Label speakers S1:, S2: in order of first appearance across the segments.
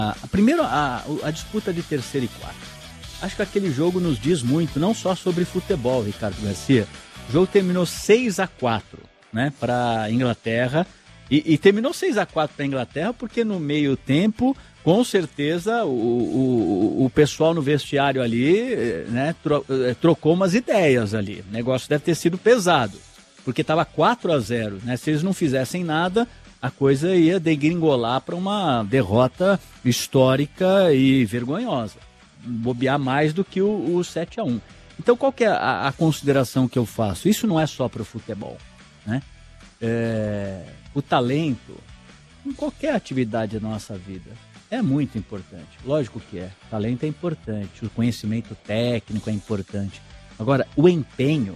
S1: Primeiro, a disputa de terceiro e quarto. Acho que aquele jogo nos diz muito, não só sobre futebol, Ricardo Garcia. O jogo terminou 6-4, né, para a Inglaterra. E terminou 6-4 para a Inglaterra porque no meio tempo, com certeza, o pessoal no vestiário ali, né, trocou umas ideias ali. O negócio deve ter sido pesado, porque estava 4-0, né? Se eles não fizessem nada, a coisa ia degringolar para uma derrota histórica e vergonhosa. Bobear mais do que o 7-1. Então, qual que é a consideração que eu faço? Isso não é só para o futebol, né? O talento, em qualquer atividade da nossa vida, é muito importante. Lógico que é. O talento é importante, o conhecimento técnico é importante. Agora, o empenho,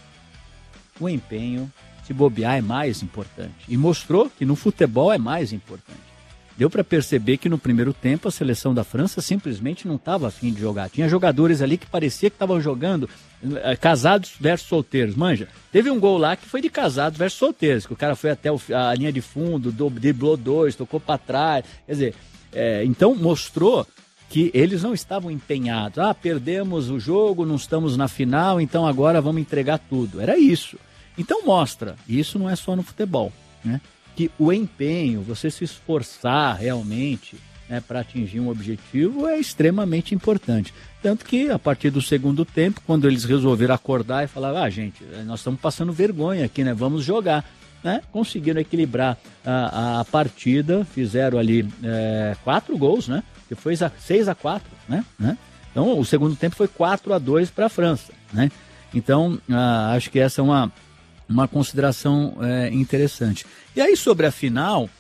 S1: se bobear, é mais importante. E mostrou que no futebol é mais importante. Deu para perceber que no primeiro tempo a seleção da França simplesmente não estava a fim de jogar. Tinha jogadores ali que parecia que estavam jogando casados versus solteiros. Manja, teve um gol lá que foi de casados versus solteiros, que o cara foi até a linha de fundo, driblou 2, tocou para trás. Quer dizer, então mostrou que eles não estavam empenhados. Perdemos o jogo, não estamos na final, então agora vamos entregar tudo. Era isso. Então mostra, e isso não é só no futebol, né? Que o empenho, você se esforçar realmente, né, para atingir um objetivo é extremamente importante. Tanto que a partir do segundo tempo, quando eles resolveram acordar e falar, gente, nós estamos passando vergonha aqui, né? Vamos jogar, né? Conseguiram equilibrar a partida, fizeram ali 4 gols, né? Que foi 6-4, né? Então o segundo tempo foi 4-2 para a França, né? Então acho que essa é uma consideração interessante. E aí sobre a final,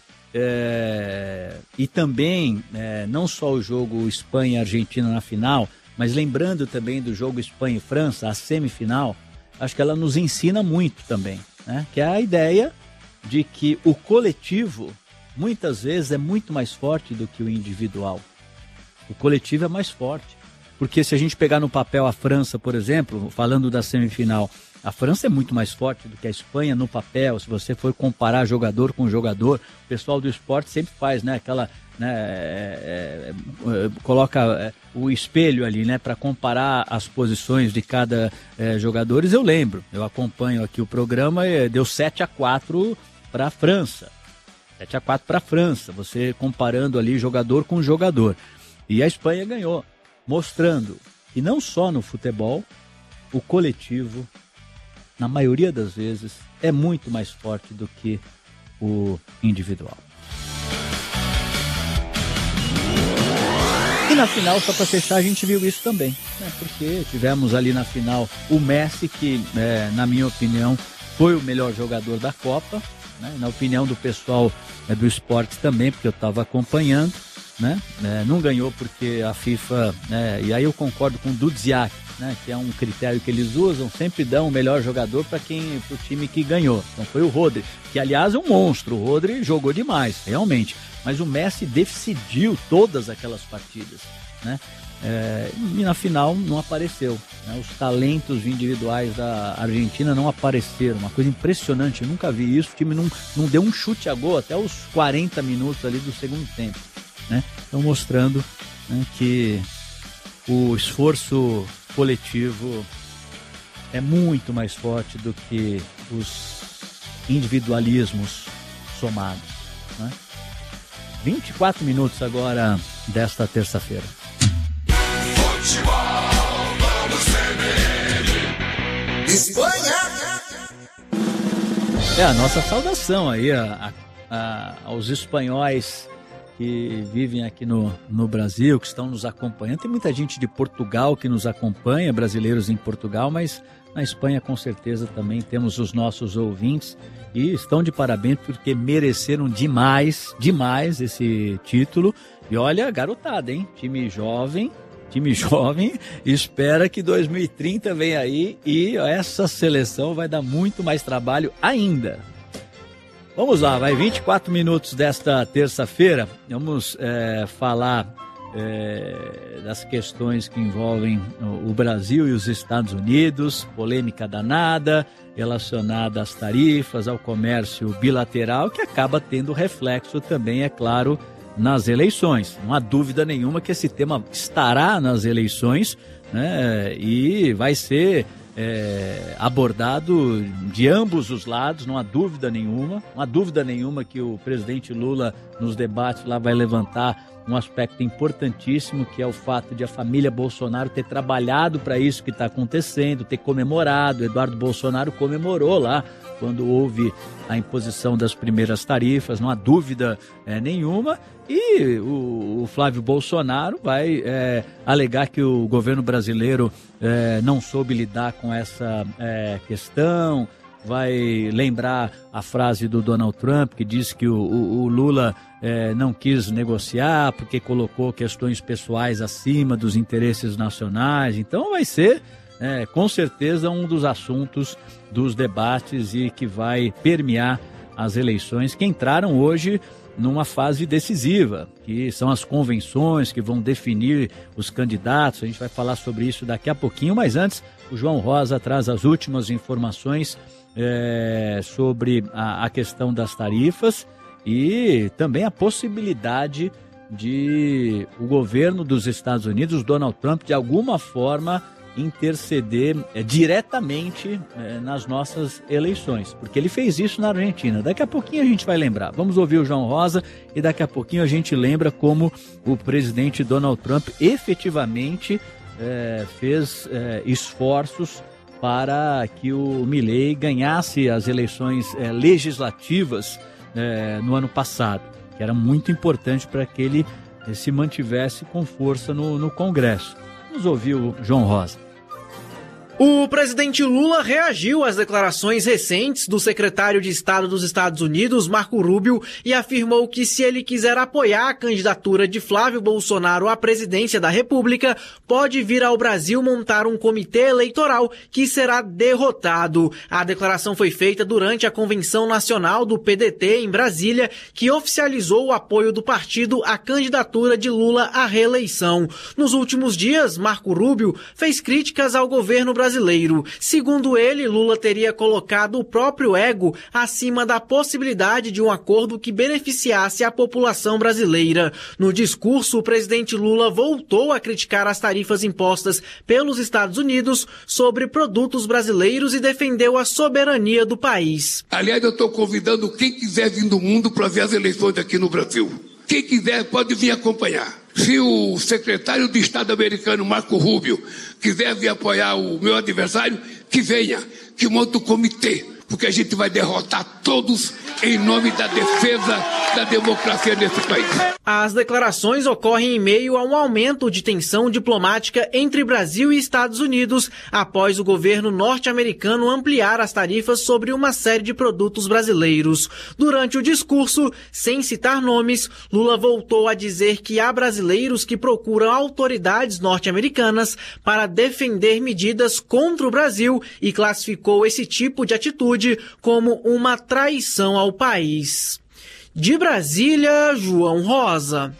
S1: e também não só o jogo Espanha e Argentina na final, mas lembrando também do jogo Espanha e França, a semifinal, acho que ela nos ensina muito também, né? Que é a ideia de que o coletivo muitas vezes é muito mais forte do que o individual. O coletivo é mais forte. Porque se a gente pegar no papel a França, por exemplo, falando da semifinal, a França é muito mais forte do que a Espanha no papel. Se você for comparar jogador com jogador, o pessoal do esporte sempre faz, né, aquela, né, coloca o espelho ali, né, para comparar as posições de cada jogador. Eu lembro, eu acompanho aqui o programa, deu 7-4 para a França. 7-4 para a França, você comparando ali jogador com jogador. E a Espanha ganhou, mostrando que não só no futebol, o coletivo, na maioria das vezes, é muito mais forte do que o individual. E na final, só para fechar, a gente viu isso também, né? Porque tivemos ali na final o Messi, que, na minha opinião, foi o melhor jogador da Copa, né? Na opinião do pessoal do esporte também, porque eu estava acompanhando, né? Não ganhou porque a FIFA, né? E aí eu concordo com o Dudziak, né? Que é um critério que eles usam, sempre dão o melhor jogador para o time que ganhou. Então foi o Rodri, que aliás é um monstro. O Rodri jogou demais, realmente, mas o Messi decidiu todas aquelas partidas, né? E na final não apareceu, né? Os talentos individuais da Argentina não apareceram, uma coisa impressionante, eu nunca vi isso. O time não deu um chute a gol até os 40 minutos ali do segundo tempo, né? Então mostrando, né, que o esforço coletivo é muito mais forte do que os individualismos somados, né? 24 minutos agora desta terça-feira.
S2: Futebol, vamos ver. Espanha!
S1: A nossa saudação aí aos espanhóis que vivem aqui no Brasil, que estão nos acompanhando. Tem muita gente de Portugal que nos acompanha, brasileiros em Portugal, mas na Espanha com certeza também temos os nossos ouvintes e estão de parabéns porque mereceram demais esse título. E olha, garotada, hein? Time jovem, espera que 2030 venha aí e essa seleção vai dar muito mais trabalho ainda. Vamos lá, 24 minutos desta terça-feira, vamos falar das questões que envolvem o Brasil e os Estados Unidos, polêmica danada relacionada às tarifas, ao comércio bilateral, que acaba tendo reflexo também, é claro, nas eleições. Não há dúvida nenhuma que esse tema estará nas eleições, né, e vai ser abordado de ambos os lados, não há dúvida nenhuma. Não há dúvida nenhuma que o presidente Lula, nos debates lá, vai levantar um aspecto importantíssimo, que é o fato de a família Bolsonaro ter trabalhado para isso que está acontecendo, ter comemorado. Eduardo Bolsonaro comemorou lá quando houve a imposição das primeiras tarifas, não há dúvida nenhuma. E o Flávio Bolsonaro vai alegar que o governo brasileiro não soube lidar com essa questão, vai lembrar a frase do Donald Trump, que disse que o Lula não quis negociar porque colocou questões pessoais acima dos interesses nacionais. Então vai ser, com certeza, um dos assuntos dos debates e que vai permear as eleições que entraram hoje numa fase decisiva, que são as convenções que vão definir os candidatos. A gente vai falar sobre isso daqui a pouquinho, mas antes o João Rosa traz as últimas informações sobre a questão das tarifas e também a possibilidade de o governo dos Estados Unidos, Donald Trump, de alguma forma interceder diretamente nas nossas eleições, porque ele fez isso na Argentina. Daqui a pouquinho a gente vai lembrar. Vamos ouvir o João Rosa e daqui a pouquinho a gente lembra como o presidente Donald Trump efetivamente fez esforços para que o Milei ganhasse as eleições legislativas no ano passado, que era muito importante para que ele se mantivesse com força no Congresso. Vamos ouvir o João Rosa.
S3: O presidente Lula reagiu às declarações recentes do secretário de Estado dos Estados Unidos, Marco Rubio, e afirmou que se ele quiser apoiar a candidatura de Flávio Bolsonaro à presidência da República, pode vir ao Brasil montar um comitê eleitoral que será derrotado. A declaração foi feita durante a Convenção Nacional do PDT em Brasília, que oficializou o apoio do partido à candidatura de Lula à reeleição. Nos últimos dias, Marco Rubio fez críticas ao governo brasileiro. Segundo ele, Lula teria colocado o próprio ego acima da possibilidade de um acordo que beneficiasse a população brasileira. No discurso, o presidente Lula voltou a criticar as tarifas impostas pelos Estados Unidos sobre produtos brasileiros e defendeu a soberania do país.
S4: Aliás, eu estou convidando quem quiser vir do mundo para ver as eleições aqui no Brasil. Quem quiser pode vir acompanhar. Se o secretário de Estado americano, Marco Rubio, quiser vir apoiar o meu adversário, que venha, que monte o comitê, porque a gente vai derrotar todos em nome da defesa da democracia nesse país.
S3: As declarações ocorrem em meio a um aumento de tensão diplomática entre Brasil e Estados Unidos após o governo norte-americano ampliar as tarifas sobre uma série de produtos brasileiros. Durante o discurso, sem citar nomes, Lula voltou a dizer que há brasileiros que procuram autoridades norte-americanas para defender medidas contra o Brasil e classificou esse tipo de atitude como uma traição ao país. De Brasília, João Rosa.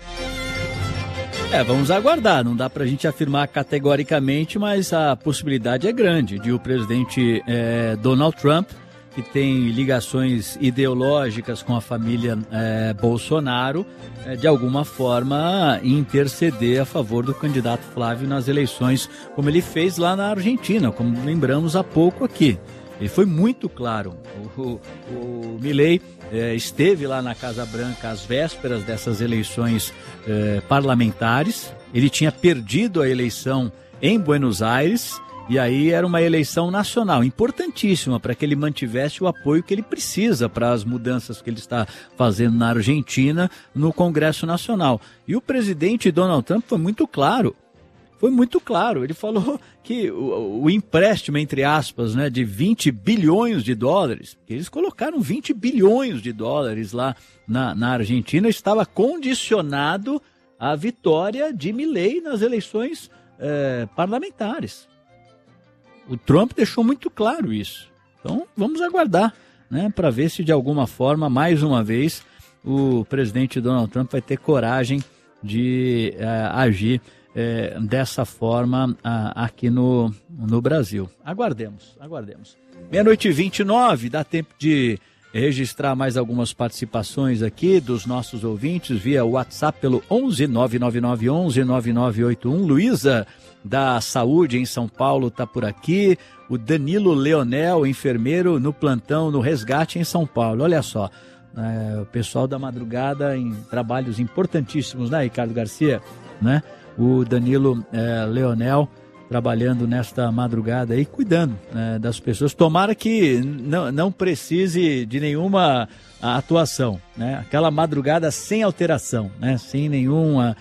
S1: Vamos aguardar, não dá pra gente afirmar categoricamente, mas a possibilidade é grande de o presidente Donald Trump, que tem ligações ideológicas com a família Bolsonaro, de alguma forma interceder a favor do candidato Flávio nas eleições, como ele fez lá na Argentina, como lembramos há pouco aqui. Ele foi muito claro. O Milei esteve lá na Casa Branca às vésperas dessas eleições parlamentares. Ele tinha perdido a eleição em Buenos Aires e aí era uma eleição nacional importantíssima para que ele mantivesse o apoio que ele precisa para as mudanças que ele está fazendo na Argentina no Congresso Nacional. E o presidente Donald Trump foi muito claro. Foi muito claro, ele falou que o empréstimo, entre aspas, né, de 20 bilhões de dólares, que eles colocaram 20 bilhões de dólares lá na Argentina, estava condicionado à vitória de Milei nas eleições parlamentares. O Trump deixou muito claro isso. Então vamos aguardar, né, para ver se de alguma forma, mais uma vez, o presidente Donald Trump vai ter coragem de agir dessa forma aqui no Brasil. Aguardemos. 12:29, dá tempo de registrar mais algumas participações aqui dos nossos ouvintes via WhatsApp pelo 11 999 11 9981. Luísa, da Saúde em São Paulo, está por aqui. O Danilo Leonel, enfermeiro no plantão no Resgate em São Paulo. Olha só, o pessoal da madrugada em trabalhos importantíssimos, né, Ricardo Garcia? Né? O Danilo Leonel trabalhando nesta madrugada aí, cuidando das pessoas. Tomara que não precise de nenhuma atuação, né? Aquela madrugada sem alteração, né? Sem nenhuma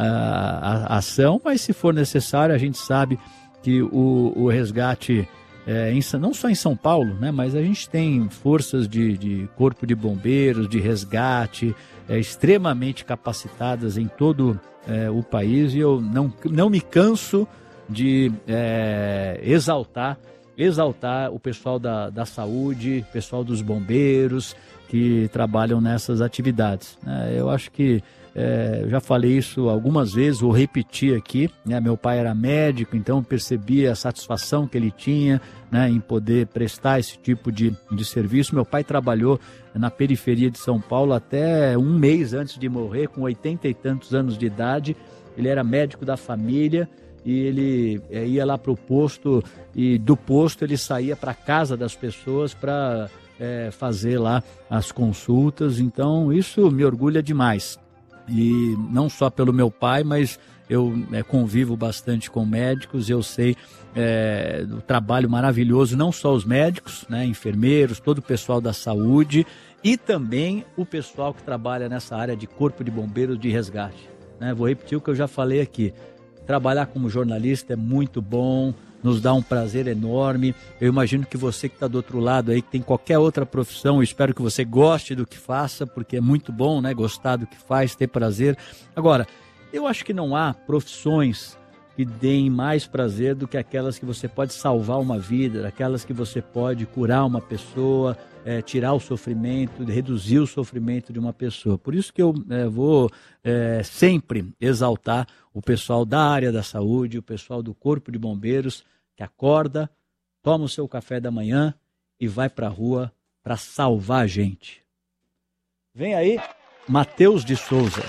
S1: ação, mas se for necessário, a gente sabe que o resgate, não só em São Paulo, né? Mas a gente tem forças de corpo de bombeiros, de resgate, extremamente capacitadas em todo o país, e eu não me canso de exaltar o pessoal da saúde, pessoal dos bombeiros que trabalham nessas atividades. Eu acho que, já falei isso algumas vezes, vou repetir aqui, né? Meu pai era médico, então percebi a satisfação que ele tinha, né, em poder prestar esse tipo de serviço. Meu pai trabalhou na periferia de São Paulo até um mês antes de morrer, com 80 e tantos anos de idade. Ele era médico da família, e ele ia lá para o posto, e do posto ele saía para a casa das pessoas para fazer lá as consultas. Então isso me orgulha demais, e não só pelo meu pai, mas eu convivo bastante com médicos, eu sei do trabalho maravilhoso, não só os médicos, né, enfermeiros, todo o pessoal da saúde, e também o pessoal que trabalha nessa área de corpo de bombeiros de resgate, né? Vou repetir o que eu já falei aqui. Trabalhar como jornalista é muito bom, nos dá um prazer enorme. Eu imagino que você que está do outro lado aí, que tem qualquer outra profissão, eu espero que você goste do que faça, porque é muito bom, né? Gostar do que faz, ter prazer. Agora, eu acho que não há profissões que deem mais prazer do que aquelas que você pode salvar uma vida, aquelas que você pode curar uma pessoa, tirar o sofrimento, reduzir o sofrimento de uma pessoa. Por isso que eu vou sempre exaltar o pessoal da área da saúde, o pessoal do Corpo de Bombeiros, que acorda, toma o seu café da manhã e vai para a rua para salvar a gente. Vem aí, Matheus de Souza.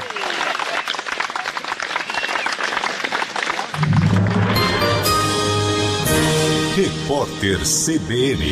S5: Repórter CBN.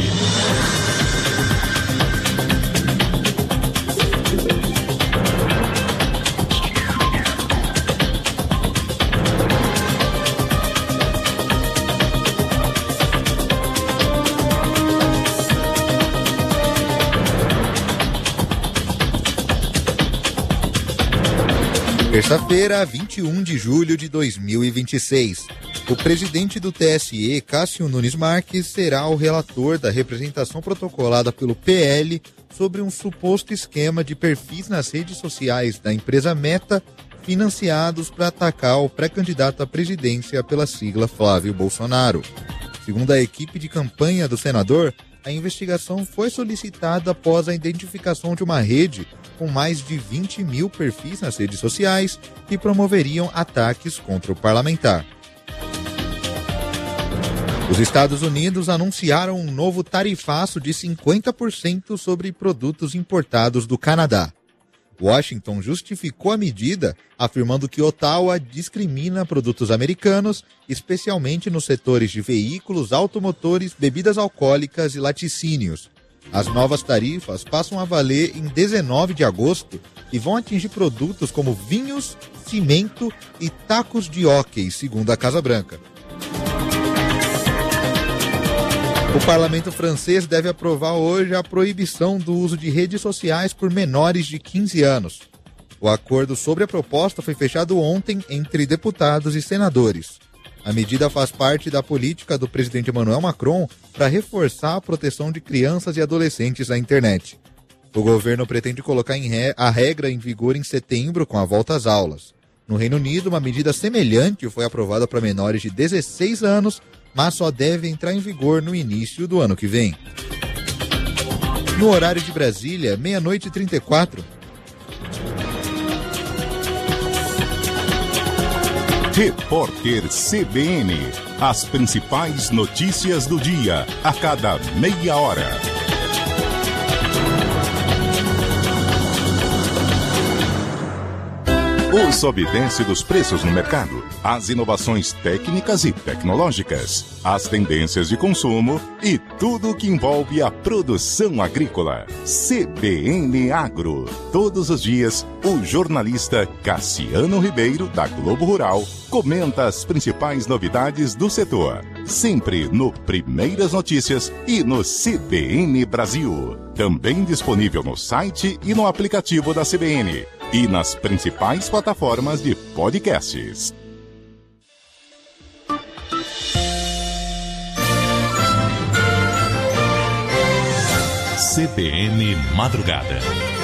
S6: Terça-feira, 21 de julho de 2026. O presidente do TSE, Cássio Nunes Marques, será o relator da representação protocolada pelo PL sobre um suposto esquema de perfis nas redes sociais da empresa Meta, financiados para atacar o pré-candidato à presidência pela sigla Flávio Bolsonaro. Segundo a equipe de campanha do senador, a investigação foi solicitada após a identificação de uma rede com mais de 20 mil perfis nas redes sociais que promoveriam ataques contra o parlamentar. Os Estados Unidos anunciaram um novo tarifaço de 50% sobre produtos importados do Canadá. Washington justificou a medida, afirmando que Ottawa discrimina produtos americanos, especialmente nos setores de veículos, automotores, bebidas alcoólicas e laticínios. As novas tarifas passam a valer em 19 de agosto e vão atingir produtos como vinhos, cimento e tacos de hóquei, segundo a Casa Branca. O parlamento francês deve aprovar hoje a proibição do uso de redes sociais por menores de 15 anos. O acordo sobre a proposta foi fechado ontem entre deputados e senadores. A medida faz parte da política do presidente Emmanuel Macron para reforçar a proteção de crianças e adolescentes na internet. O governo pretende colocar a regra em vigor em setembro com a volta às aulas. No Reino Unido, uma medida semelhante foi aprovada para menores de 16 anos, mas só deve entrar em vigor no início do ano que vem. No horário de Brasília, 00:34.
S5: Repórter CBN. As principais notícias do dia, a cada meia hora. O sobe e desce dos preços no mercado, as inovações técnicas e tecnológicas, as tendências de consumo e tudo o que envolve a produção agrícola. CBN Agro. Todos os dias, o jornalista Cassiano Ribeiro, da Globo Rural, comenta as principais novidades do setor. Sempre no Primeiras Notícias e no CBN Brasil. Também disponível no site e no aplicativo da CBN. E nas principais plataformas de podcasts.
S7: CBN Madrugada.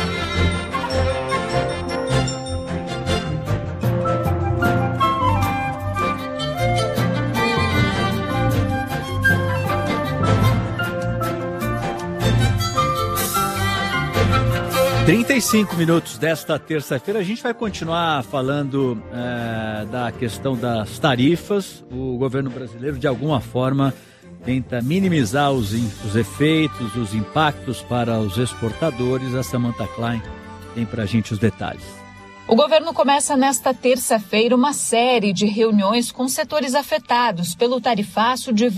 S1: E 35 minutos desta terça-feira, a gente vai continuar falando da questão das tarifas. O governo brasileiro, de alguma forma, tenta minimizar os efeitos, os impactos para os exportadores. A Samantha Klein tem para a gente os detalhes.
S8: O governo começa nesta terça-feira uma série de reuniões com setores afetados pelo tarifaço de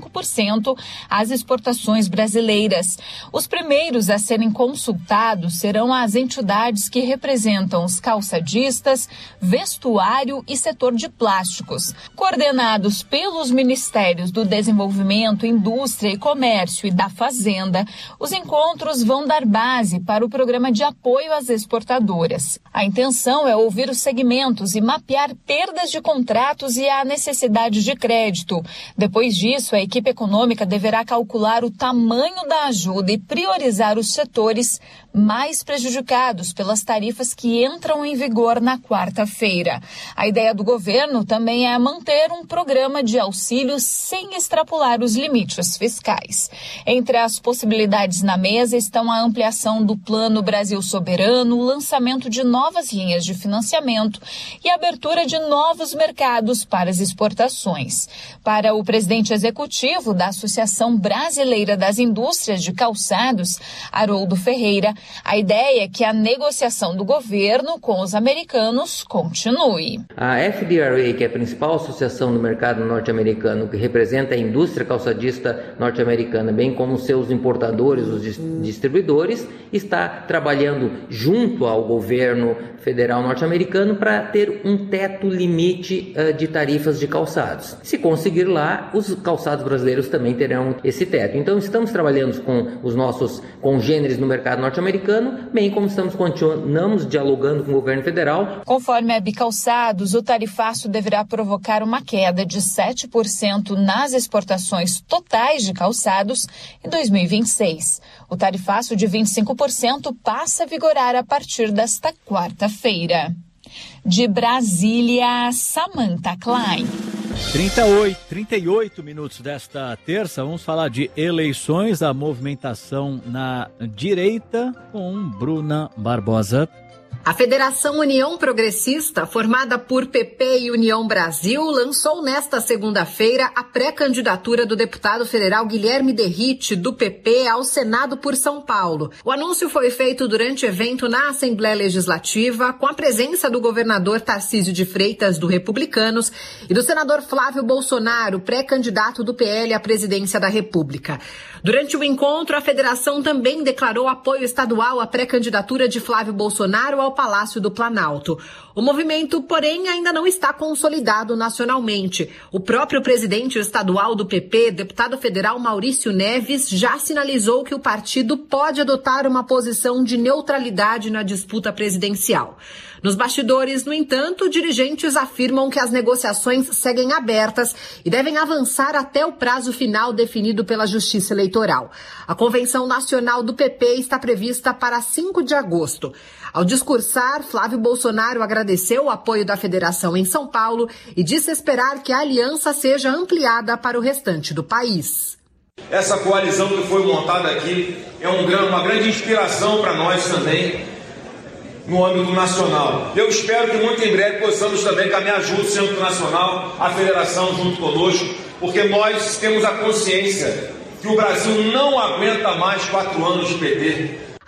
S8: 25% às exportações brasileiras. Os primeiros a serem consultados serão as entidades que representam os calçadistas, vestuário e setor de plásticos. Coordenados pelos Ministérios do Desenvolvimento, Indústria e Comércio e da Fazenda, os encontros vão dar base para o programa de apoio às exportadoras. A intenção é ouvir os segmentos e mapear perdas de contratos e a necessidade de crédito. Depois disso, a equipe econômica deverá calcular o tamanho da ajuda e priorizar os setores mais prejudicados pelas tarifas que entram em vigor na quarta-feira. A ideia do governo também é manter um programa de auxílio sem extrapolar os limites fiscais. Entre as possibilidades na mesa estão a ampliação do Plano Brasil Soberano, o lançamento de novas linhas de financiamento e a abertura de novos mercados para as exportações. Para o presidente executivo da Associação Brasileira das Indústrias de Calçados, Haroldo Ferreira, a ideia é que a negociação do governo com os americanos continue.
S9: A FDRA, que é a principal associação do mercado norte-americano, que representa a indústria calçadista norte-americana, bem como seus importadores, os distribuidores, está trabalhando junto ao governo federal norte-americano para ter um teto limite de tarifas de calçados. Se conseguir lá, os calçados brasileiros também terão esse teto. Então estamos trabalhando com os nossos congêneres no mercado norte-americano, bem como continuamos dialogando com o governo federal.
S8: Conforme a Bicalçados, o tarifaço deverá provocar uma queda de 7% nas exportações totais de calçados em 2026. O tarifaço de 25% passa a vigorar a partir desta quarta-feira. De Brasília, Samantha Klein.
S1: 38 minutos desta terça, vamos falar de eleições, a movimentação na direita com Bruna Barbosa.
S10: A Federação União Progressista, formada por PP e União Brasil, lançou nesta segunda-feira a pré-candidatura do deputado federal Guilherme Derrite, do PP, ao Senado por São Paulo. O anúncio foi feito durante evento na Assembleia Legislativa, com a presença do governador Tarcísio de Freitas, do Republicanos, e do senador Flávio Bolsonaro, pré-candidato do PL à presidência da República. Durante o encontro, a federação também declarou apoio estadual à pré-candidatura de Flávio Bolsonaro ao Palácio do Planalto. O movimento, porém, ainda não está consolidado nacionalmente. O próprio presidente estadual do PP, deputado federal Maurício Neves, já sinalizou que o partido pode adotar uma posição de neutralidade na disputa presidencial. Nos bastidores, no entanto, dirigentes afirmam que as negociações seguem abertas e devem avançar até o prazo final definido pela Justiça Eleitoral. A Convenção Nacional do PP está prevista para 5 de agosto. Ao discursar, Flávio Bolsonaro agradeceu o apoio da federação em São Paulo e disse esperar que a aliança seja ampliada para o restante do país.
S11: Essa coalizão que foi montada aqui é uma grande inspiração para nós também no âmbito nacional. Eu espero que muito em breve possamos também caminhar juntos no âmbito nacional, a federação junto conosco, porque nós temos a consciência que o Brasil não aguenta mais 4 anos de PT.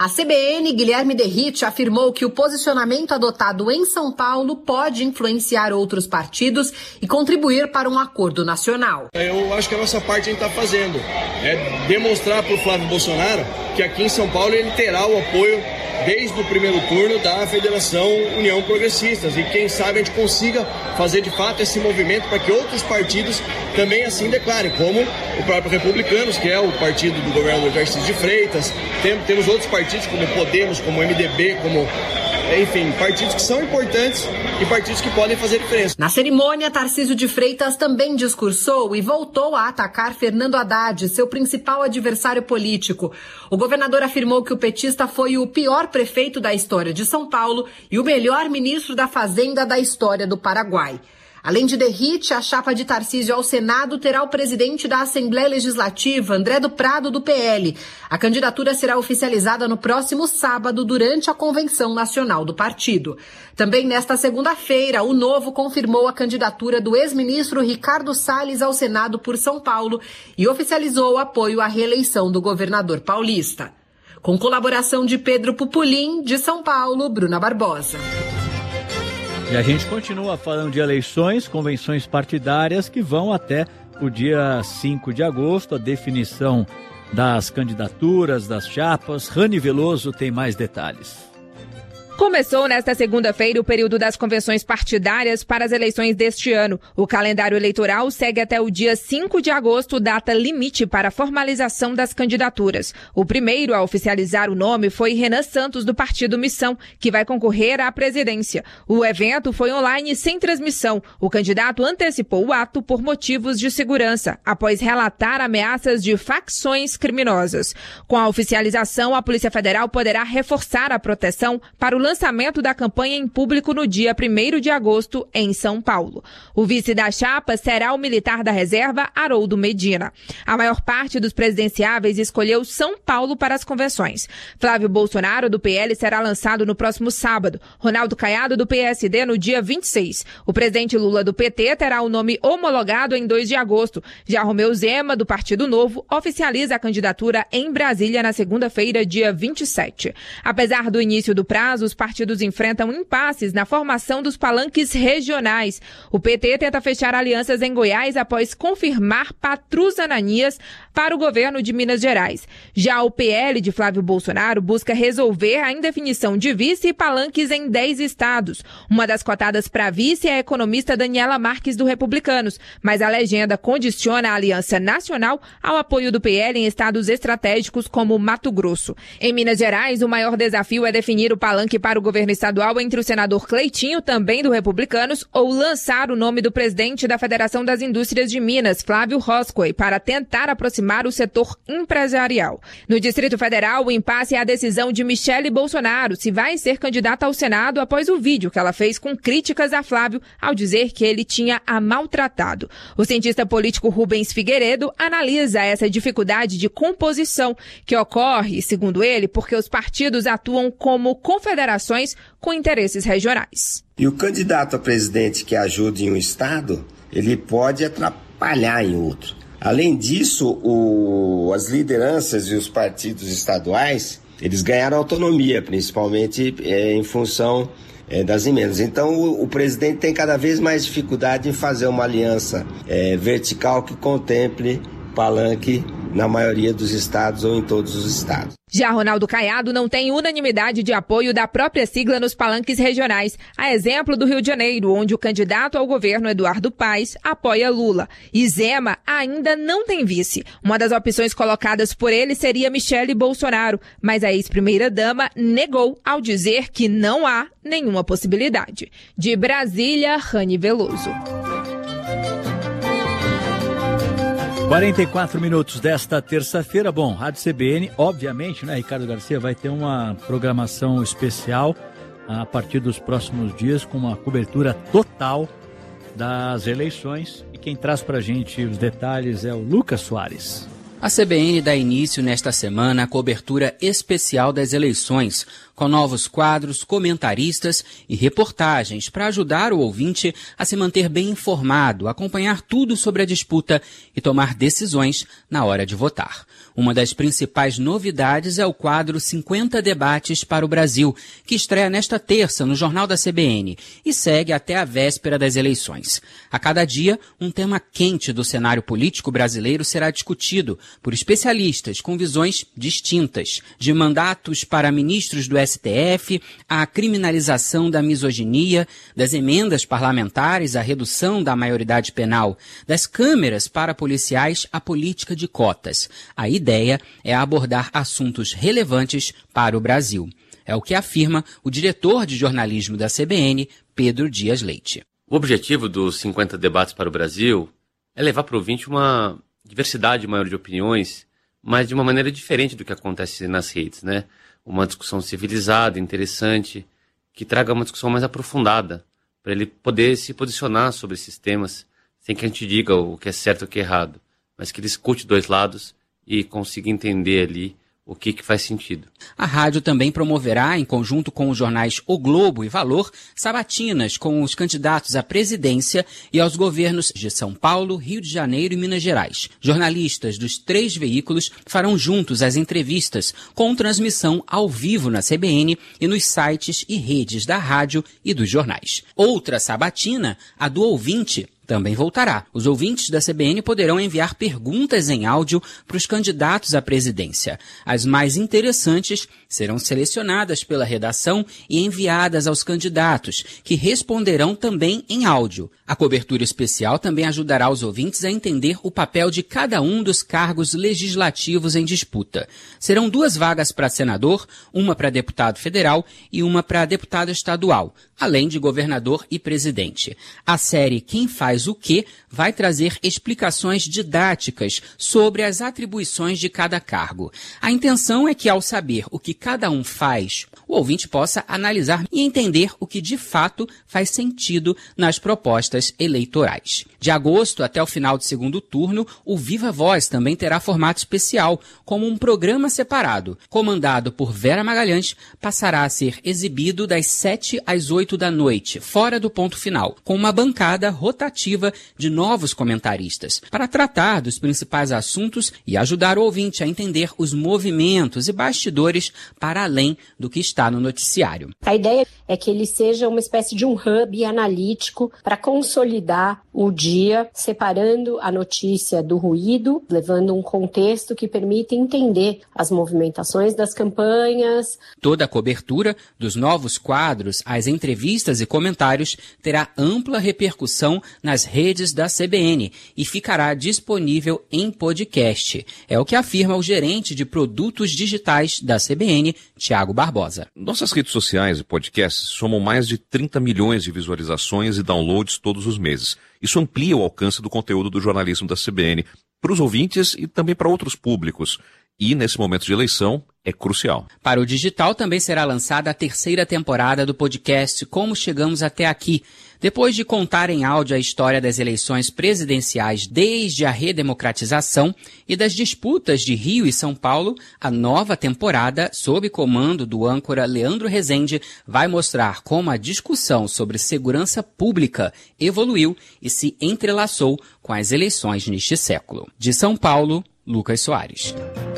S10: A CBN, Guilherme Derrite, afirmou que o posicionamento adotado em São Paulo pode influenciar outros partidos e contribuir para um acordo nacional.
S12: Eu acho que a nossa parte a gente está fazendo é demonstrar para o Flávio Bolsonaro que aqui em São Paulo ele terá o apoio desde o primeiro turno da Federação União Progressistas e quem sabe a gente consiga fazer de fato esse movimento para que outros partidos também assim declarem, como o próprio Republicanos, que é o partido do governador Tarcísio de Freitas, temos outros partidos como Podemos, como MDB, como enfim, partidos que são importantes e partidos que podem fazer diferença.
S10: Na cerimônia, Tarcísio de Freitas também discursou e voltou a atacar Fernando Haddad, seu principal adversário político. O governador afirmou que o petista foi o pior prefeito da história de São Paulo e o melhor ministro da Fazenda da história do Paraguai. Além de Derrite, a chapa de Tarcísio ao Senado terá o presidente da Assembleia Legislativa, André do Prado, do PL. A candidatura será oficializada no próximo sábado, durante a Convenção Nacional do partido. Também nesta segunda-feira, o Novo confirmou a candidatura do ex-ministro Ricardo Salles ao Senado por São Paulo e oficializou o apoio à reeleição do governador paulista. Com colaboração de Pedro Pupulim, de São Paulo, Bruna Barbosa.
S1: E a gente continua falando de eleições, convenções partidárias que vão até o dia 5 de agosto, a definição das candidaturas, das chapas. Rani Veloso tem mais detalhes.
S13: Começou nesta segunda-feira o período das convenções partidárias para as eleições deste ano. O calendário eleitoral segue até o dia 5 de agosto, data limite para a formalização das candidaturas. O primeiro a oficializar o nome foi Renan Santos, do Partido Missão, que vai concorrer à presidência. O evento foi online sem transmissão. O candidato antecipou o ato por motivos de segurança, após relatar ameaças de facções criminosas. Com a oficialização, a Polícia Federal poderá reforçar a proteção para o lançamento da campanha em público no dia 1º de agosto, em São Paulo. O vice da chapa será o militar da reserva, Haroldo Medina. A maior parte dos presidenciáveis escolheu São Paulo para as convenções. Flávio Bolsonaro, do PL, será lançado no próximo sábado. Ronaldo Caiado, do PSD, no dia 26. O presidente Lula, do PT, terá o nome homologado em 2 de agosto. Já Romeu Zema, do Partido Novo, oficializa a candidatura em Brasília na segunda-feira, dia 27. Apesar do início do prazo, os partidos enfrentam impasses na formação dos palanques regionais. O PT tenta fechar alianças em Goiás após confirmar Patrus Ananias para o governo de Minas Gerais. Já o PL de Flávio Bolsonaro busca resolver a indefinição de vice e palanques em 10 estados. Uma das cotadas para vice é a economista Daniela Marques, do Republicanos, mas a legenda condiciona a aliança nacional ao apoio do PL em estados estratégicos como Mato Grosso. Em Minas Gerais, o maior desafio é definir o palanque para o governo estadual entre o senador Cleitinho, também do Republicanos, ou lançar o nome do presidente da Federação das Indústrias de Minas, Flávio Roscoe, para tentar aproximar o setor empresarial. No Distrito Federal, o impasse é a decisão de Michele Bolsonaro se vai ser candidata ao Senado após o vídeo que ela fez com críticas a Flávio ao dizer que ele tinha a maltratado. O cientista político Rubens Figueiredo analisa essa dificuldade de composição que ocorre, segundo ele, porque os partidos atuam como confederações com interesses regionais.
S14: E o candidato a presidente que ajude em um estado, ele pode atrapalhar em outro. Além disso, as lideranças e os partidos estaduais, eles ganharam autonomia, principalmente em função das emendas. Então, o presidente tem cada vez mais dificuldade em fazer uma aliança vertical que contemple palanque na maioria dos estados ou em todos os estados.
S13: Já Ronaldo Caiado não tem unanimidade de apoio da própria sigla nos palanques regionais, a exemplo do Rio de Janeiro, onde o candidato ao governo, Eduardo Paes, apoia Lula. E Zema ainda não tem vice. Uma das opções colocadas por ele seria Michele Bolsonaro, mas a ex-primeira-dama negou ao dizer que não há nenhuma possibilidade. De Brasília, Rani Veloso.
S1: 44 minutos desta terça-feira. Bom, Rádio CBN, obviamente, né, Ricardo Garcia, vai ter uma programação especial a partir dos próximos dias com uma cobertura total das eleições. E quem traz pra gente os detalhes é o Lucas Soares.
S15: A CBN dá início nesta semana à cobertura especial das eleições, com com novos quadros, comentaristas e reportagens para ajudar o ouvinte a se manter bem informado, acompanhar tudo sobre a disputa e tomar decisões na hora de votar. Uma das principais novidades é o quadro 50 Debates para o Brasil, que estreia nesta terça no Jornal da CBN e segue até a véspera das eleições. A cada dia, um tema quente do cenário político brasileiro será discutido por especialistas com visões distintas, de mandatos para ministros do STF, à criminalização da misoginia, das emendas parlamentares à redução da maioridade penal, das câmeras para policiais à política de cotas. A ideia é abordar assuntos relevantes para o Brasil. É o que afirma o diretor de jornalismo da CBN, Pedro Dias Leite.
S16: O objetivo dos 50 Debates para o Brasil é levar para o ouvinte uma diversidade maior de opiniões, mas de uma maneira diferente do que acontece nas redes, né? Uma discussão civilizada, interessante, que traga uma discussão mais aprofundada, para ele poder se posicionar sobre esses temas, sem que a gente diga o que é certo e o que é errado, mas que ele escute dois lados e consiga entender ali o que faz sentido.
S15: A rádio também promoverá, em conjunto com os jornais O Globo e Valor, sabatinas com os candidatos à presidência e aos governos de São Paulo, Rio de Janeiro e Minas Gerais. Jornalistas dos 3 veículos farão juntos as entrevistas, com transmissão ao vivo na CBN e nos sites e redes da rádio e dos jornais. Outra sabatina, a do ouvinte, também voltará. Os ouvintes da CBN poderão enviar perguntas em áudio para os candidatos à presidência. As mais interessantes serão selecionadas pela redação e enviadas aos candidatos, que responderão também em áudio. A cobertura especial também ajudará os ouvintes a entender o papel de cada um dos cargos legislativos em disputa. Serão 2 vagas para senador, uma para deputado federal e uma para deputado estadual, além de governador e presidente. A série Quem Faz o Quê vai trazer explicações didáticas sobre as atribuições de cada cargo. A intenção é que, ao saber o que cada um faz, o ouvinte possa analisar e entender o que de fato faz sentido nas propostas eleitorais. De agosto até o final do segundo turno, o Viva Voz também terá formato especial, como um programa separado. Comandado por Vera Magalhães, passará a ser exibido das 7 às 8 da noite, fora do ponto final, com uma bancada rotativa de novos comentaristas, para tratar dos principais assuntos e ajudar o ouvinte a entender os movimentos e bastidores para além do que está no noticiário.
S17: A ideia é que ele seja uma espécie de um hub analítico para consolidar o dia, separando a notícia do ruído, levando um contexto que permita entender as movimentações das campanhas.
S15: Toda a cobertura dos novos quadros, as entrevistas e comentários terá ampla repercussão nas redes da CBN e ficará disponível em podcast. É o que afirma o gerente de produtos digitais da CBN, Tiago Barbosa.
S18: Nossas redes sociais e podcasts somam mais de 30 milhões de visualizações e downloads todos os meses. Isso amplia o alcance do conteúdo do jornalismo da CBN para os ouvintes e também para outros públicos. E, nesse momento de eleição, é crucial.
S15: Para o digital também será lançada a 3ª temporada do podcast Como Chegamos Até Aqui. Depois de contar em áudio a história das eleições presidenciais desde a redemocratização e das disputas de Rio e São Paulo, a nova temporada, sob comando do âncora Leandro Rezende, vai mostrar como a discussão sobre segurança pública evoluiu e se entrelaçou com as eleições neste século. De São Paulo, Lucas Soares.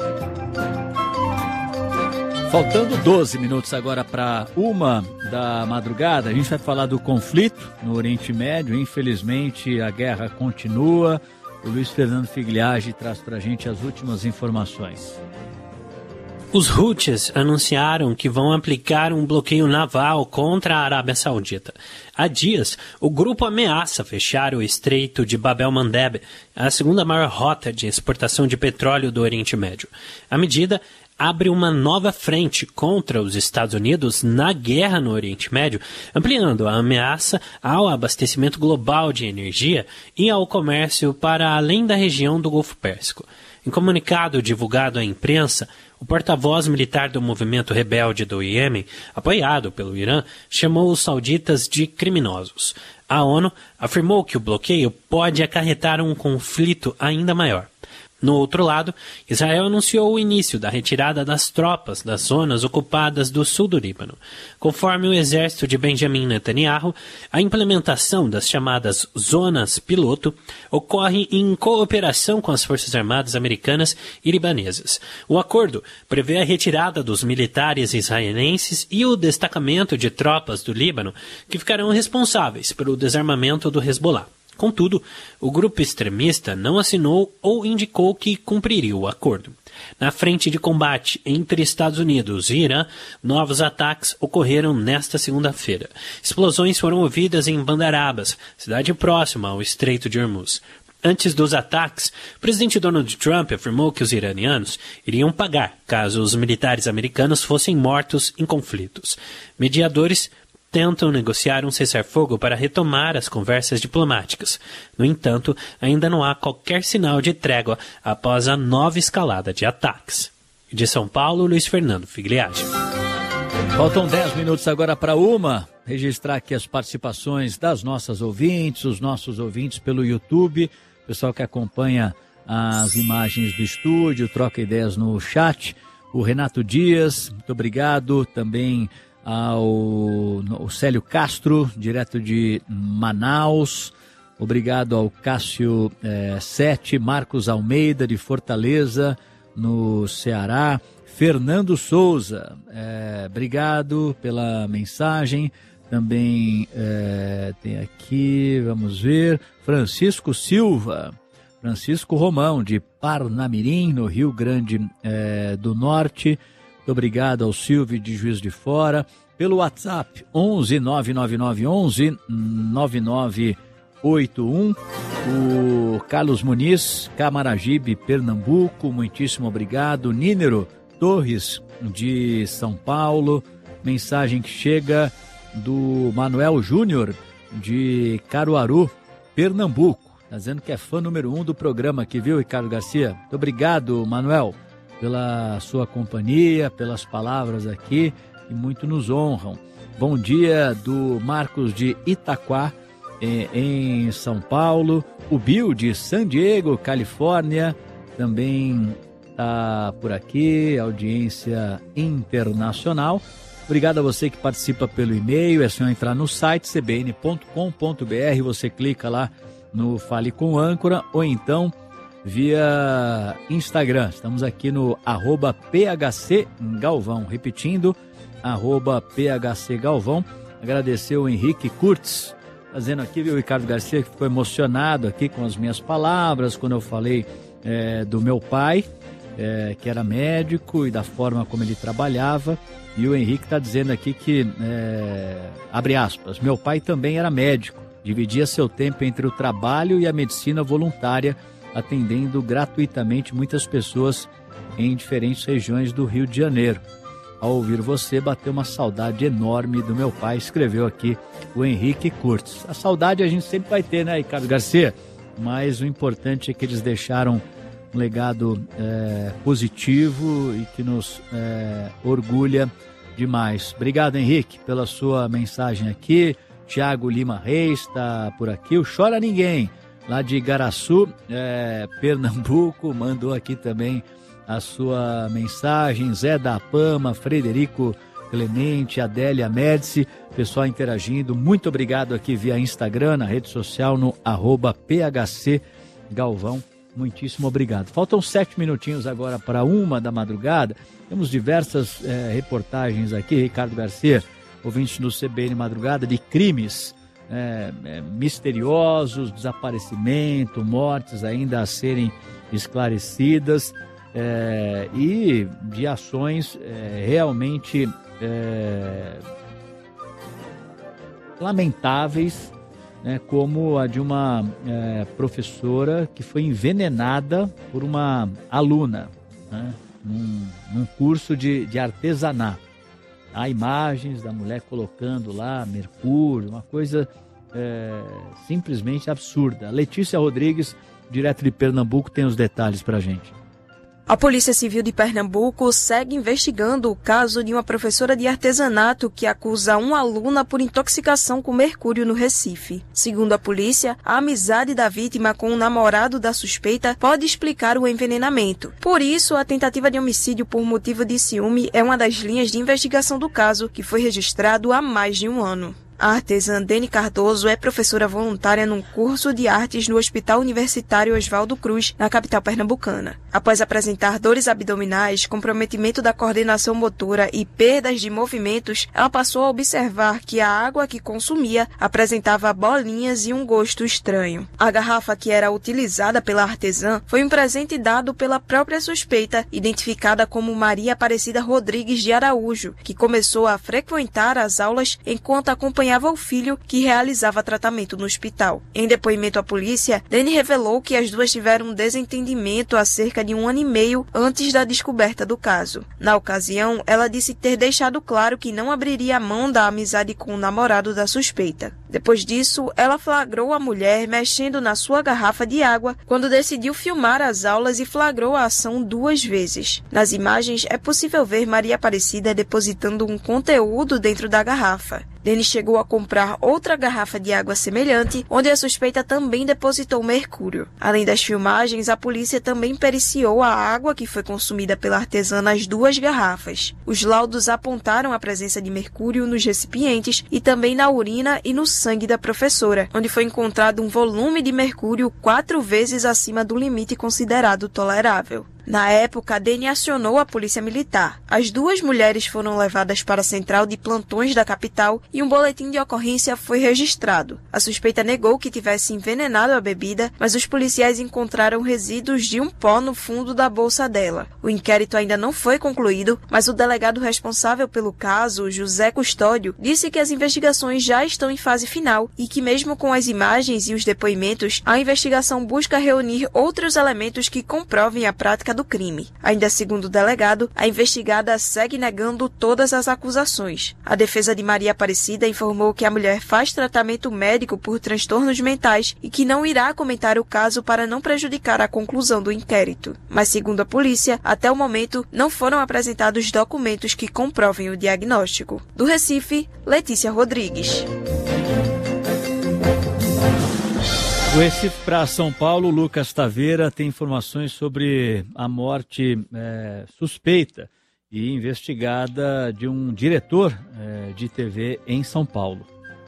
S1: Faltando 12 minutos agora para 1 da madrugada, a gente vai falar do conflito no Oriente Médio. Infelizmente, a guerra continua. O Luiz Fernando Figliagi traz para a gente as últimas informações.
S19: Os Houthis anunciaram que vão aplicar um bloqueio naval contra a Arábia Saudita. Há dias, o grupo ameaça fechar o Estreito de Bab el-Mandeb, a segunda maior rota de exportação de petróleo do Oriente Médio. A medida abre uma nova frente contra os Estados Unidos na guerra no Oriente Médio, ampliando a ameaça ao abastecimento global de energia e ao comércio para além da região do Golfo Pérsico. Em comunicado divulgado à imprensa, o porta-voz militar do movimento rebelde do Iêmen, apoiado pelo Irã, chamou os sauditas de criminosos. A ONU afirmou que o bloqueio pode acarretar um conflito ainda maior. No outro lado, Israel anunciou o início da retirada das tropas das zonas ocupadas do sul do Líbano. Conforme o exército de Benjamin Netanyahu, a implementação das chamadas zonas piloto ocorre em cooperação com as Forças Armadas americanas e libanesas. O acordo prevê a retirada dos militares israelenses e o destacamento de tropas do Líbano, que ficarão responsáveis pelo desarmamento do Hezbollah. Contudo, o grupo extremista não assinou ou indicou que cumpriria o acordo. Na frente de combate entre Estados Unidos e Irã, novos ataques ocorreram nesta segunda-feira. Explosões foram ouvidas em Bandar Abbas, cidade próxima ao Estreito de Hormuz. Antes dos ataques, o presidente Donald Trump afirmou que os iranianos iriam pagar caso os militares americanos fossem mortos em conflitos. Mediadores tentam negociar um cessar-fogo para retomar as conversas diplomáticas. No entanto, ainda não há qualquer sinal de trégua após a nova escalada de ataques. De São Paulo, Luiz Fernando Figliati.
S1: Faltam 10 minutos agora para uma. Registrar aqui as participações das nossas ouvintes, os nossos ouvintes pelo YouTube, pessoal que acompanha as imagens do estúdio, troca ideias no chat. O Renato Dias, muito obrigado. Também ao Célio Castro, direto de Manaus. Obrigado ao Cássio Sete, Marcos Almeida, de Fortaleza, no Ceará. Fernando Souza, obrigado pela mensagem. Também tem aqui, vamos ver, Francisco Silva, Francisco Romão, de Parnamirim, no Rio Grande do Norte. Muito obrigado ao Silvio de Juiz de Fora. Pelo WhatsApp, 11 999 11 9981. O Carlos Muniz, Camaragibe, Pernambuco, muitíssimo obrigado. Nínero Torres, de São Paulo. Mensagem que chega do Manuel Júnior, de Caruaru, Pernambuco. Está dizendo que é fã número 1 do programa aqui, viu, Ricardo Garcia? Muito obrigado, Manuel, pela sua companhia, pelas palavras aqui, que muito nos honram. Bom dia do Marcos de Itaquá, em São Paulo. O Bill de San Diego, Califórnia, também está por aqui, audiência internacional. Obrigado a você que participa pelo e-mail, é só entrar no site cbn.com.br, você clica lá no Fale com Âncora, ou então via Instagram. Estamos aqui no @PHCGalvão, repetindo, @PHCGalvão. Agradecer o Henrique Kurtz, fazendo aqui, viu, Ricardo Garcia, que ficou emocionado aqui com as minhas palavras, quando eu falei do meu pai, que era médico, e da forma como ele trabalhava. E o Henrique está dizendo aqui que, abre aspas, meu pai também era médico, dividia seu tempo entre o trabalho e a medicina voluntária, atendendo gratuitamente muitas pessoas em diferentes regiões do Rio de Janeiro. Ao ouvir você, bateu uma saudade enorme do meu pai, escreveu aqui o Henrique Kurtz. A saudade a gente sempre vai ter, né, Ricardo Garcia? Mas o importante é que eles deixaram um legado positivo e que nos orgulha demais. Obrigado, Henrique, pela sua mensagem aqui. Tiago Lima Reis está por aqui. O Chora Ninguém, lá de Igaraçu, Pernambuco, mandou aqui também a sua mensagem. Zé da Pama, Frederico Clemente, Adélia Médici, pessoal interagindo. Muito obrigado aqui via Instagram, na rede social, no @PHCGalvão. Muitíssimo obrigado. Faltam 7 minutinhos agora para 1 da madrugada. Temos diversas reportagens aqui, Ricardo Garcia, ouvinte do CBN Madrugada, de crimes misteriosos, desaparecimento, mortes ainda a serem esclarecidas, e de ações realmente lamentáveis, como a de uma professora que foi envenenada por uma aluna, num curso de artesanato. Há imagens da mulher colocando lá mercúrio, uma coisa simplesmente absurda. Letícia Rodrigues, direto de Pernambuco, tem os detalhes para a gente.
S20: A Polícia Civil de Pernambuco segue investigando o caso de uma professora de artesanato que acusa uma aluna por intoxicação com mercúrio no Recife. Segundo a polícia, a amizade da vítima com o namorado da suspeita pode explicar o envenenamento. Por isso, a tentativa de homicídio por motivo de ciúme é uma das linhas de investigação do caso, que foi registrado há mais de um ano. A artesã Dene Cardoso é professora voluntária num curso de artes no Hospital Universitário Oswaldo Cruz, na capital pernambucana. Após apresentar dores abdominais, comprometimento da coordenação motora e perdas de movimentos, ela passou a observar que a água que consumia apresentava bolinhas e um gosto estranho. A garrafa que era utilizada pela artesã foi um presente dado pela própria suspeita, identificada como Maria Aparecida Rodrigues de Araújo, que começou a frequentar as aulas enquanto acompanhava o filho que realizava tratamento no hospital. Em depoimento à polícia, Dene revelou que as duas tiveram um desentendimento há cerca de 1 ano e meio antes da descoberta do caso. Na ocasião, ela disse ter deixado claro que não abriria a mão da amizade com o namorado da suspeita. Depois disso, ela flagrou a mulher mexendo na sua garrafa de água quando decidiu filmar as aulas e flagrou a ação 2 vezes. Nas imagens, é possível ver Maria Aparecida depositando um conteúdo dentro da garrafa. Dene chegou a comprar outra garrafa de água semelhante, onde a suspeita também depositou mercúrio. Além das filmagens, a polícia também periciou a água que foi consumida pela artesã nas 2 garrafas. Os laudos apontaram a presença de mercúrio nos recipientes e também na urina e no sangue da professora, onde foi encontrado um volume de mercúrio 4 vezes acima do limite considerado tolerável. Na época, Dene acionou a polícia militar. As 2 mulheres foram levadas para a central de plantões da capital e um boletim de ocorrência foi registrado. A suspeita negou que tivesse envenenado a bebida, mas os policiais encontraram resíduos de um pó no fundo da bolsa dela. O inquérito ainda não foi concluído, mas o delegado responsável pelo caso, José Custódio, disse que as investigações já estão em fase final e que mesmo com as imagens e os depoimentos, a investigação busca reunir outros elementos que comprovem a prática do crime. Ainda segundo o delegado, a investigada segue negando todas as acusações. A defesa de Maria Aparecida informou que a mulher faz tratamento médico por transtornos mentais e que não irá comentar o caso para não prejudicar a conclusão do inquérito. Mas segundo a polícia, até o momento não foram apresentados documentos que comprovem o diagnóstico. Do Recife, Letícia Rodrigues.
S1: O Recife para São Paulo, Lucas Taveira tem informações sobre a morte suspeita e investigada de um diretor de TV em São Paulo.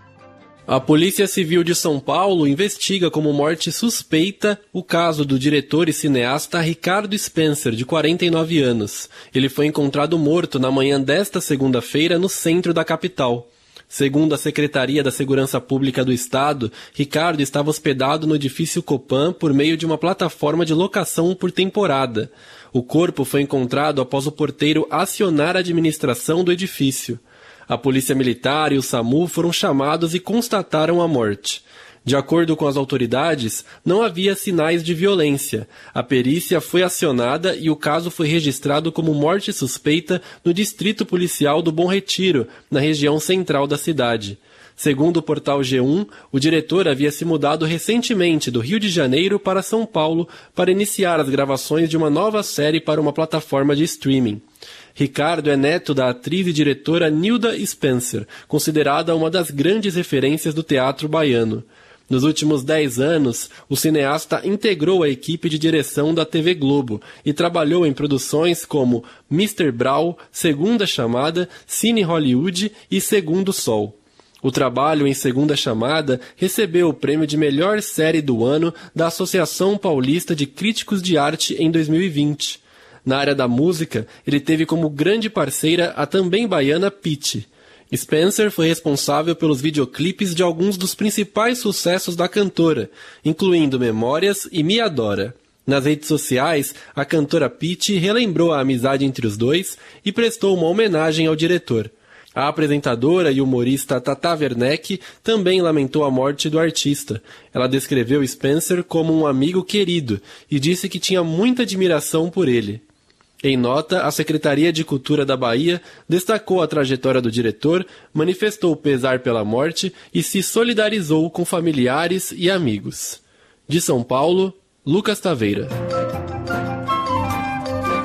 S21: A Polícia Civil de São Paulo investiga como morte suspeita o caso do diretor e cineasta Ricardo Spencer, de 49 anos. Ele foi encontrado morto na manhã desta segunda-feira no centro da capital. Segundo a Secretaria da Segurança Pública do Estado, Ricardo estava hospedado no edifício Copan por meio de uma plataforma de locação por temporada. O corpo foi encontrado após o porteiro acionar a administração do edifício. A Polícia Militar e o SAMU foram chamados e constataram a morte. De acordo com as autoridades, não havia sinais de violência. A perícia foi acionada e o caso foi registrado como morte suspeita no Distrito Policial do Bom Retiro, na região central da cidade. Segundo o portal G1, o diretor havia se mudado recentemente do Rio de Janeiro para São Paulo para iniciar as gravações de uma nova série para uma plataforma de streaming. Ricardo é neto da atriz e diretora Nilda Spencer, considerada uma das grandes referências do teatro baiano. Nos últimos 10 anos, o cineasta integrou a equipe de direção da TV Globo e trabalhou em produções como Mr. Brau, Segunda Chamada, Cine Hollywood e Segundo Sol. O trabalho em Segunda Chamada recebeu o prêmio de melhor série do ano da Associação Paulista de Críticos de Arte em 2020. Na área da música, ele teve como grande parceira a também baiana Pitty. Spencer foi responsável pelos videoclipes de alguns dos principais sucessos da cantora, incluindo Memórias e Me Adora. Nas redes sociais, a cantora Pitty relembrou a amizade entre os dois e prestou uma homenagem ao diretor. A apresentadora e humorista Tata Werneck também lamentou a morte do artista. Ela descreveu Spencer como um amigo querido e disse que tinha muita admiração por ele. Em nota, a Secretaria de Cultura da Bahia destacou a trajetória do diretor, manifestou o pesar pela morte e se solidarizou com familiares e amigos. De São Paulo, Lucas Taveira.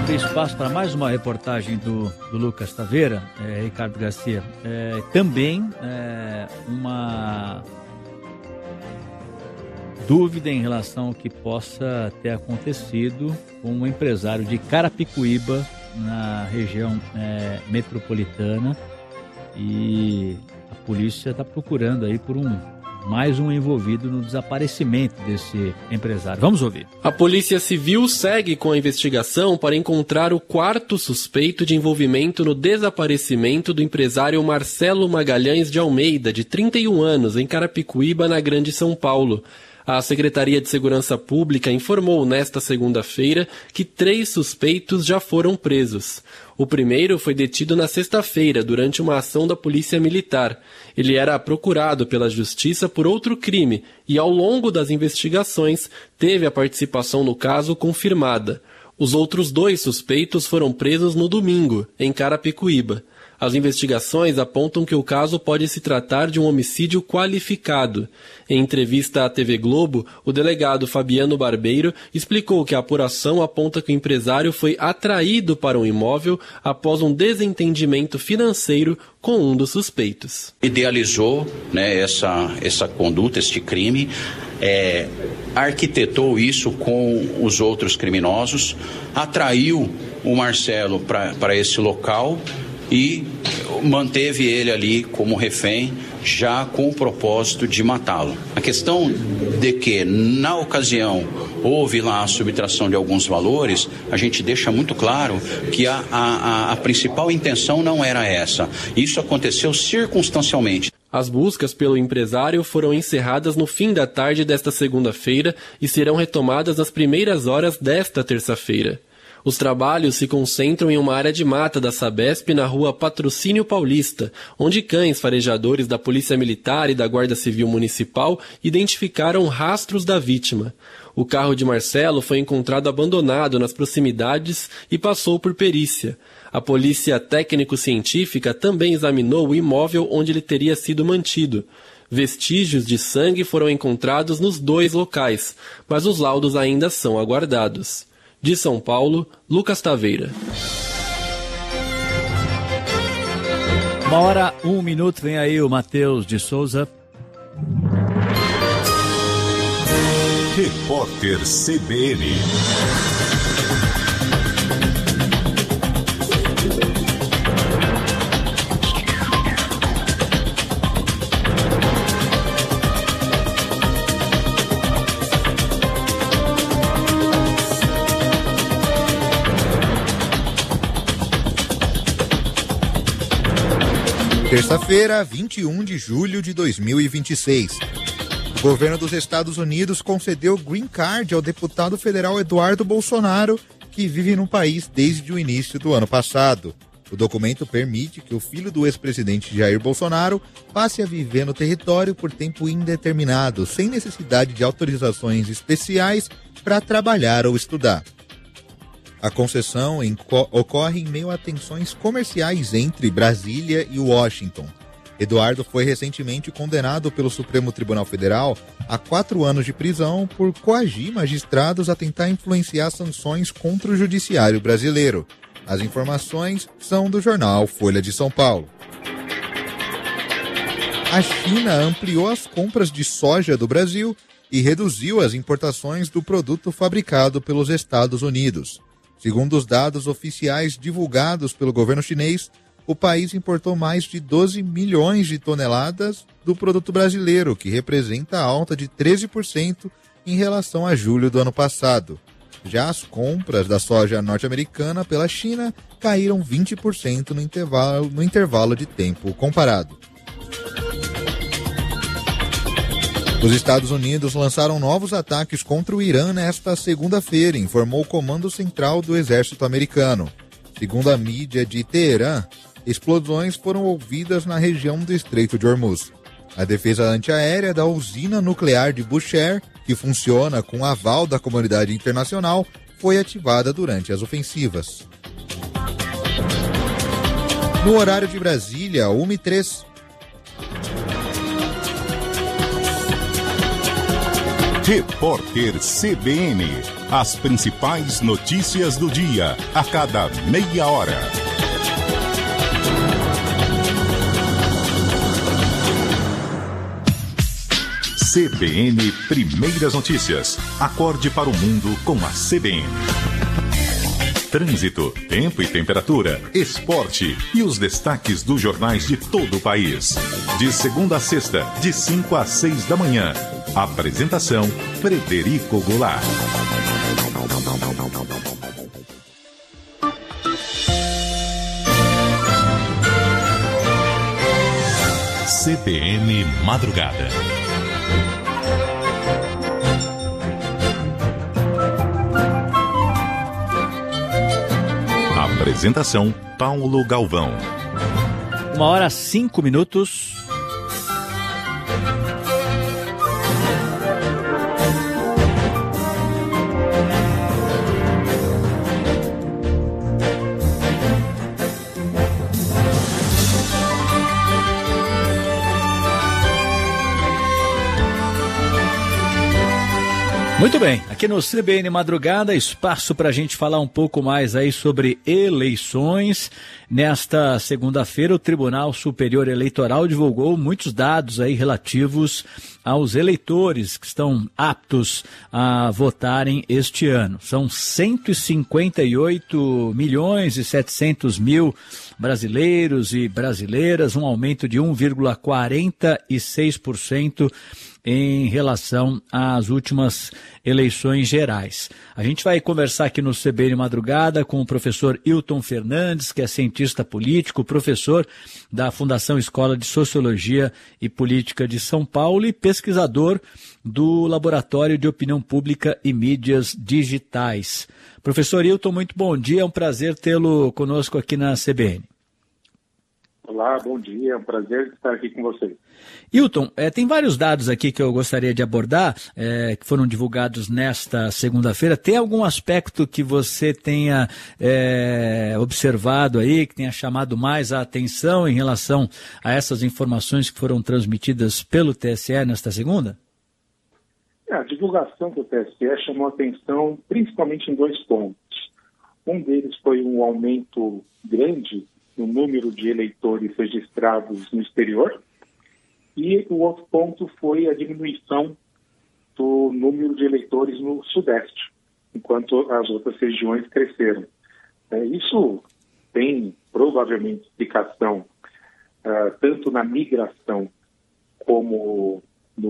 S1: abrir espaço para mais uma reportagem do Lucas Taveira, Ricardo Garcia. Também uma dúvida em relação ao que possa ter acontecido com um empresário de Carapicuíba, na região metropolitana, e a polícia está procurando aí por mais um envolvido no desaparecimento desse empresário. Vamos ouvir.
S21: A Polícia Civil segue com a investigação para encontrar o quarto suspeito de envolvimento no desaparecimento do empresário Marcelo Magalhães de Almeida, de 31 anos, em Carapicuíba, na Grande São Paulo. A Secretaria de Segurança Pública informou nesta segunda-feira que 3 suspeitos já foram presos. O primeiro foi detido na sexta-feira, durante uma ação da Polícia Militar. Ele era procurado pela Justiça por outro crime e, ao longo das investigações, teve a participação no caso confirmada. Os outros 2 suspeitos foram presos no domingo, em Carapicuíba. As investigações apontam que o caso pode se tratar de um homicídio qualificado. Em entrevista à TV Globo, o delegado Fabiano Barbeiro explicou que a apuração aponta que o empresário foi atraído para um imóvel após um desentendimento financeiro com um dos suspeitos.
S2: Idealizou, essa conduta, este crime, arquitetou isso com os outros criminosos, atraiu o Marcelo para esse local e manteve ele ali como refém, já com o propósito de matá-lo. A questão de que, na ocasião, houve lá a subtração de alguns valores, a gente deixa muito claro que a principal intenção não era essa. Isso aconteceu circunstancialmente.
S21: As buscas pelo empresário foram encerradas no fim da tarde desta segunda-feira e serão retomadas nas primeiras horas desta terça-feira. Os trabalhos se concentram em uma área de mata da Sabesp na rua Patrocínio Paulista, onde cães farejadores da Polícia Militar e da Guarda Civil Municipal identificaram rastros da vítima. O carro de Marcelo foi encontrado abandonado nas proximidades e passou por perícia. A polícia técnico-científica também examinou o imóvel onde ele teria sido mantido. Vestígios de sangue foram encontrados nos 2 locais, mas os laudos ainda são aguardados. De São Paulo, Lucas Taveira.
S1: 1h01, vem aí o Matheus de Souza.
S5: Repórter CBN.
S6: Terça-feira, 21 de julho de 2026. O governo dos Estados Unidos concedeu Green Card ao deputado federal Eduardo Bolsonaro, que vive no país desde o início do ano passado. O documento permite que o filho do ex-presidente Jair Bolsonaro passe a viver no território por tempo indeterminado, sem necessidade de autorizações especiais para trabalhar ou estudar. A concessão ocorre em meio a tensões comerciais entre Brasília e Washington. Eduardo foi recentemente condenado pelo Supremo Tribunal Federal a 4 anos de prisão por coagir magistrados a tentar influenciar sanções contra o judiciário brasileiro. As informações são do jornal Folha de São Paulo. A China ampliou as compras de soja do Brasil e reduziu as importações do produto fabricado pelos Estados Unidos. Segundo os dados oficiais divulgados pelo governo chinês, o país importou mais de 12 milhões de toneladas do produto brasileiro, que representa a alta de 13% em relação a julho do ano passado. Já as compras da soja norte-americana pela China caíram 20% no intervalo de tempo comparado. Os Estados Unidos lançaram novos ataques contra o Irã nesta segunda-feira, informou o Comando Central do Exército Americano. Segundo a mídia de Teherã, explosões foram ouvidas na região do Estreito de Hormuz. A defesa antiaérea da usina nuclear de Bushehr, que funciona com aval da comunidade internacional, foi ativada durante as ofensivas. No horário de Brasília, 1h03.
S5: Repórter CBN. As principais notícias do dia, a cada meia hora. CBN Primeiras Notícias. Acorde para o mundo com a CBN. Trânsito, tempo e temperatura, esporte e os destaques dos jornais de todo o país. De segunda a sexta, de 5 às 6 da manhã. Apresentação, Frederico Goulart.
S7: CBN Madrugada.
S5: Apresentação, Paulo Galvão.
S1: 1h05. Muito bem, aqui no CBN Madrugada, espaço para a gente falar um pouco mais aí sobre eleições. Nesta segunda-feira, o Tribunal Superior Eleitoral divulgou muitos dados aí relativos aos eleitores que estão aptos a votarem este ano. São 158.700.000 brasileiros e brasileiras, um aumento de 1,46% em relação às últimas eleições gerais. A gente vai conversar aqui no CBN Madrugada com o professor Hilton Fernandes, que é cientista político, professor da Fundação Escola de Sociologia e Política de São Paulo e pesquisador do Laboratório de Opinião Pública e Mídias Digitais. Professor Hilton, muito bom dia, é um prazer tê-lo conosco aqui na CBN.
S4: Olá, bom dia, é um prazer estar aqui com vocês.
S1: Hilton, tem vários dados aqui que eu gostaria de abordar, que foram divulgados nesta segunda-feira. Tem algum aspecto que você tenha observado aí, que tenha chamado mais a atenção em relação a essas informações que foram transmitidas pelo TSE nesta segunda?
S4: A divulgação do TSE chamou a atenção principalmente em dois pontos. Um deles foi um aumento grande no número de eleitores registrados no exterior, e o outro ponto foi a diminuição do número de eleitores no Sudeste, enquanto as outras regiões cresceram. Isso tem provavelmente explicação tanto na migração como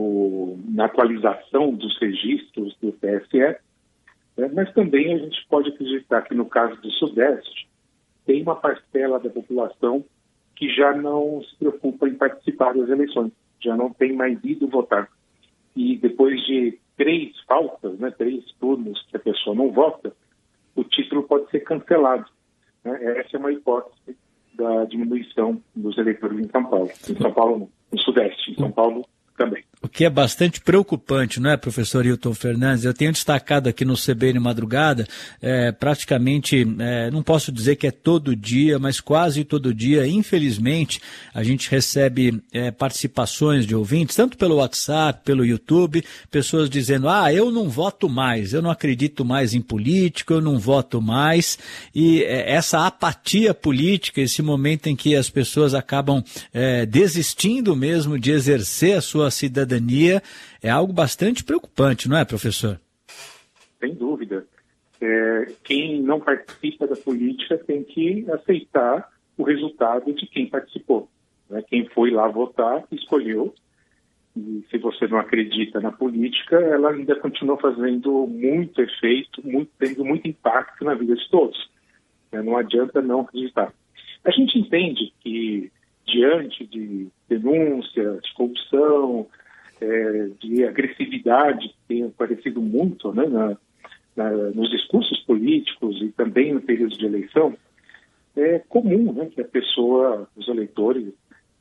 S4: na atualização dos registros do TSE, mas também a gente pode acreditar que no caso do Sudeste, tem uma parcela da população que já não se preocupa em participar das eleições, já não tem mais ido votar. E depois de 3 faltas, 3 turnos que a pessoa não vota, o título pode ser cancelado. Essa é uma hipótese da diminuição dos eleitores em São Paulo. Em São Paulo não, no Sudeste, em São Paulo também.
S1: O que é bastante preocupante, não é, professor Hilton Fernandes? Eu tenho destacado aqui no CBN Madrugada, praticamente, não posso dizer que é todo dia, mas quase todo dia, infelizmente, a gente recebe participações de ouvintes, tanto pelo WhatsApp, pelo YouTube, pessoas dizendo, eu não voto mais, eu não acredito mais em político, eu não voto mais, e essa apatia política, esse momento em que as pessoas acabam desistindo mesmo de exercer a sua cidadania, é algo bastante preocupante, não é, professor?
S4: Sem dúvida. Quem não participa da política tem que aceitar o resultado de quem participou. Quem foi lá votar, escolheu. E se você não acredita na política, ela ainda continua fazendo muito efeito, tendo muito impacto na vida de todos. Não adianta não acreditar. A gente entende que, diante de denúncia, de corrupção, de agressividade que tem aparecido muito nos discursos políticos e também no período de eleição, é comum que a pessoa, os eleitores,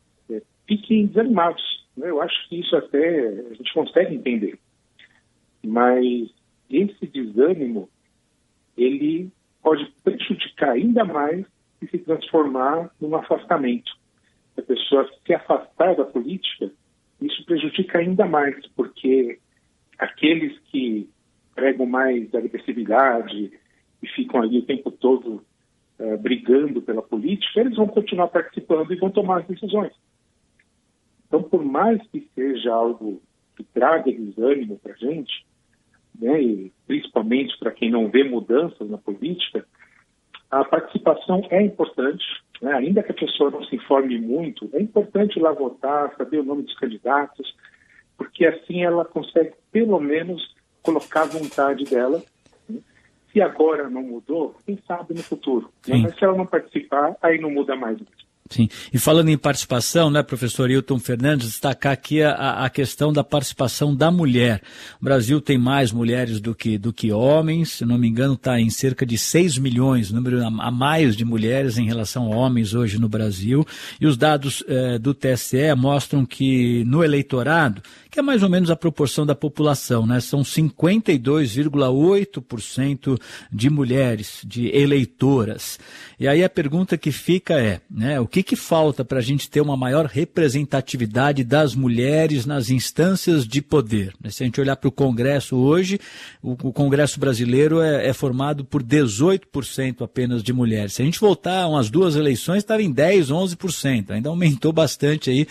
S4: fiquem desanimados. Eu acho que isso até a gente consegue entender. Mas esse desânimo, ele pode prejudicar ainda mais e se transformar num afastamento. A pessoa se afastar da política, isso prejudica ainda mais, porque aqueles que pregam mais agressividade e ficam ali o tempo todo brigando pela política, eles vão continuar participando e vão tomar as decisões. Então, por mais que seja algo que traga desânimo para a gente, né, e principalmente para quem não vê mudanças na política, a participação é importante, né? Ainda que a pessoa não se informe muito, é importante ir lá votar, saber o nome dos candidatos, porque assim ela consegue, pelo menos, colocar a vontade dela. Né? Se agora não mudou, quem sabe no futuro. Né? Mas se ela não participar, aí não muda mais.
S1: Sim, e falando em participação, né, professor Hilton Fernandes, destacar aqui a questão da participação da mulher. O Brasil tem mais mulheres do que homens, se não me engano está em cerca de 6 milhões, número a mais de mulheres em relação a homens hoje no Brasil, e os dados do TSE mostram que no eleitorado, que é mais ou menos a proporção da população, né, são 52,8% de mulheres, de eleitoras. E aí a pergunta que fica é, né, o que falta para a gente ter uma maior representatividade das mulheres nas instâncias de poder? Se a gente olhar para o Congresso hoje, o Congresso brasileiro é formado por 18% apenas de mulheres. Se a gente voltar a umas 2 eleições, estava em 10%, 11%. Ainda aumentou bastante aí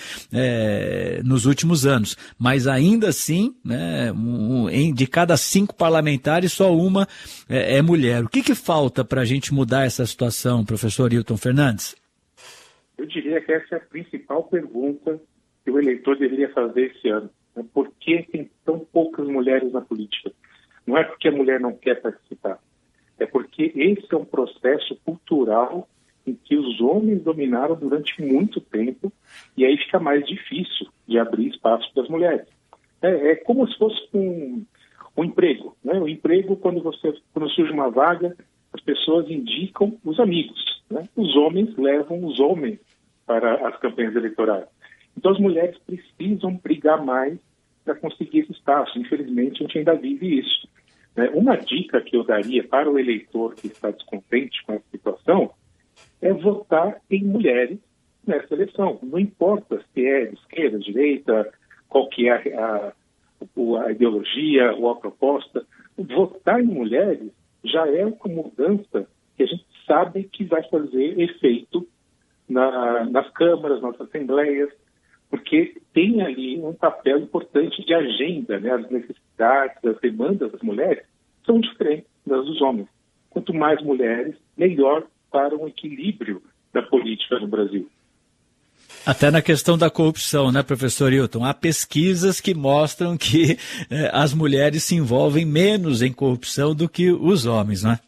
S1: nos últimos anos. Mas ainda assim, né, de cada 5 parlamentares, só uma é mulher. O que falta para a gente mudar essa situação, professor Hilton Fernandes?
S4: Eu diria que essa é a principal pergunta que o eleitor deveria fazer esse ano. Né? Por que tem tão poucas mulheres na política? Não é porque a mulher não quer participar. É porque esse é um processo cultural em que os homens dominaram durante muito tempo e aí fica mais difícil de abrir espaço para as mulheres. É como se fosse um emprego. Né? O emprego, quando surge uma vaga, as pessoas indicam os amigos. Né? Os homens levam os homens para as campanhas eleitorais. Então as mulheres precisam brigar mais para conseguir esse espaço. Infelizmente a gente ainda vive isso. Né? Uma dica que eu daria para o eleitor que está descontente com essa situação é votar em mulheres nessa eleição. Não importa se é de esquerda, direita, qual que é a ideologia ou a proposta. Votar em mulheres já é uma mudança que a gente sabe que vai fazer efeito nas câmaras, nas assembleias, porque tem ali um papel importante de agenda, né? As necessidades, as demandas das mulheres são diferentes das dos homens. Quanto mais mulheres, melhor para um equilíbrio da política no Brasil.
S1: Até na questão da corrupção, né, professor Hilton? Há pesquisas que mostram que as mulheres se envolvem menos em corrupção do que os homens, né?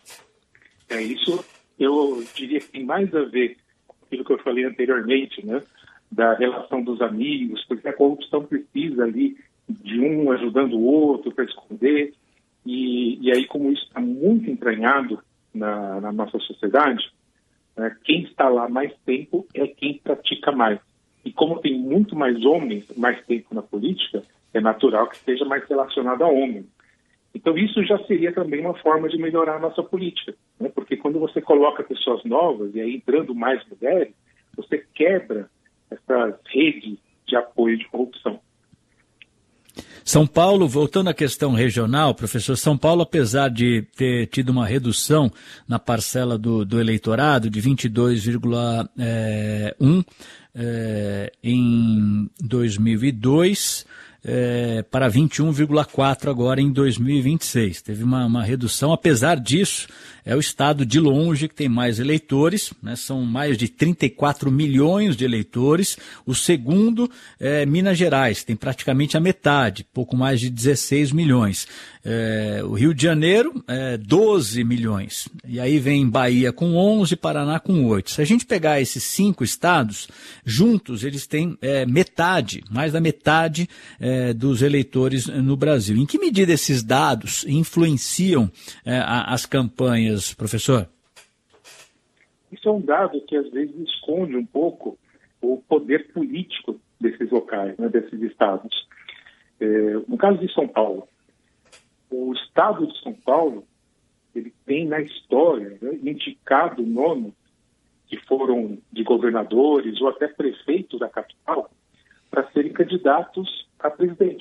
S4: Isso eu diria que tem mais a ver com aquilo que eu falei anteriormente, né? Da relação dos amigos, porque a corrupção precisa ali de um ajudando o outro para esconder, e aí como isso está muito entranhado na nossa sociedade, né, quem está lá mais tempo é quem pratica mais. E como tem muito mais homens mais tempo na política, é natural que esteja mais relacionado a homens. Então isso já seria também uma forma de melhorar a nossa política, né? Porque quando você coloca pessoas novas e aí entrando mais mulheres, você quebra essas redes de apoio de corrupção.
S1: São Paulo, voltando à questão regional, professor, São Paulo, apesar de ter tido uma redução na parcela do eleitorado de 22,1 em 2002, para 21,4 agora em 2026. Teve uma redução, apesar disso, é o estado de longe que tem mais eleitores, né? São mais de 34 milhões de eleitores. O segundo é Minas Gerais, tem praticamente a metade, pouco mais de 16 milhões. O Rio de Janeiro, 12 milhões. E aí vem Bahia com 11, Paraná com 8. Se a gente pegar esses 5 estados, juntos eles têm metade, mais da metade dos eleitores no Brasil. Em que medida esses dados influenciam as campanhas, professor?
S4: Isso é um dado que às vezes esconde um pouco o poder político desses locais, né, desses estados. No caso de São Paulo, o estado de São Paulo, ele tem na história, né, indicado nomes que foram de governadores ou até prefeitos da capital para serem candidatos a presidente.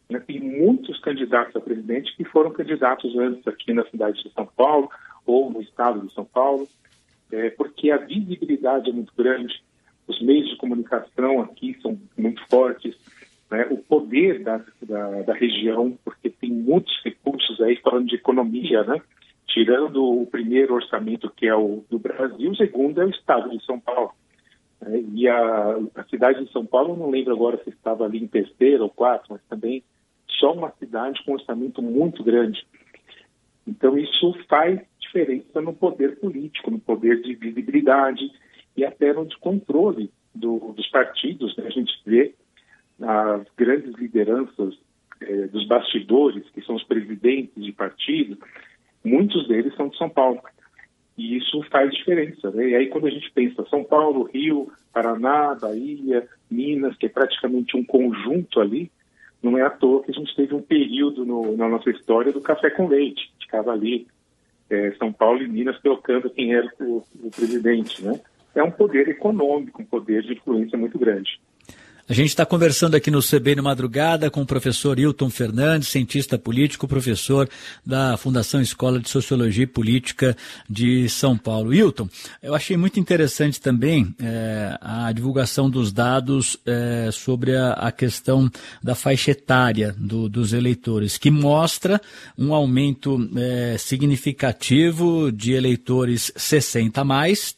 S4: né? Tem muitos candidatos a presidente que foram candidatos antes aqui na cidade de São Paulo ou no estado de São Paulo, porque a visibilidade é muito grande, os meios de comunicação aqui são muito fortes, né? O poder da região, porque tem muitos recursos aí, falando de economia, né? Tirando o primeiro orçamento, que é o do Brasil, o segundo é o estado de São Paulo. E a cidade de São Paulo, não lembro agora se estava ali em terceiro ou quarto, mas também só uma cidade com um orçamento muito grande. Então isso faz diferença no poder político, no poder de visibilidade e até no de controle dos partidos, né? A gente vê as grandes lideranças dos bastidores, que são os presidentes de partido, muitos deles são de São Paulo. E isso faz diferença, né? E aí quando a gente pensa São Paulo, Rio, Paraná, Bahia, Minas, que é praticamente um conjunto ali, não é à toa que a gente teve um período na nossa história do café com leite. Ficava ali São Paulo e Minas trocando quem era o presidente, né? É um poder econômico, um poder de influência muito grande.
S1: A gente está conversando aqui no CBN Madrugada com o professor Hilton Fernandes, cientista político, professor da Fundação Escola de Sociologia e Política de São Paulo. Hilton, eu achei muito interessante também a divulgação dos dados sobre a questão da faixa etária dos eleitores, que mostra um aumento significativo de eleitores 60 a mais,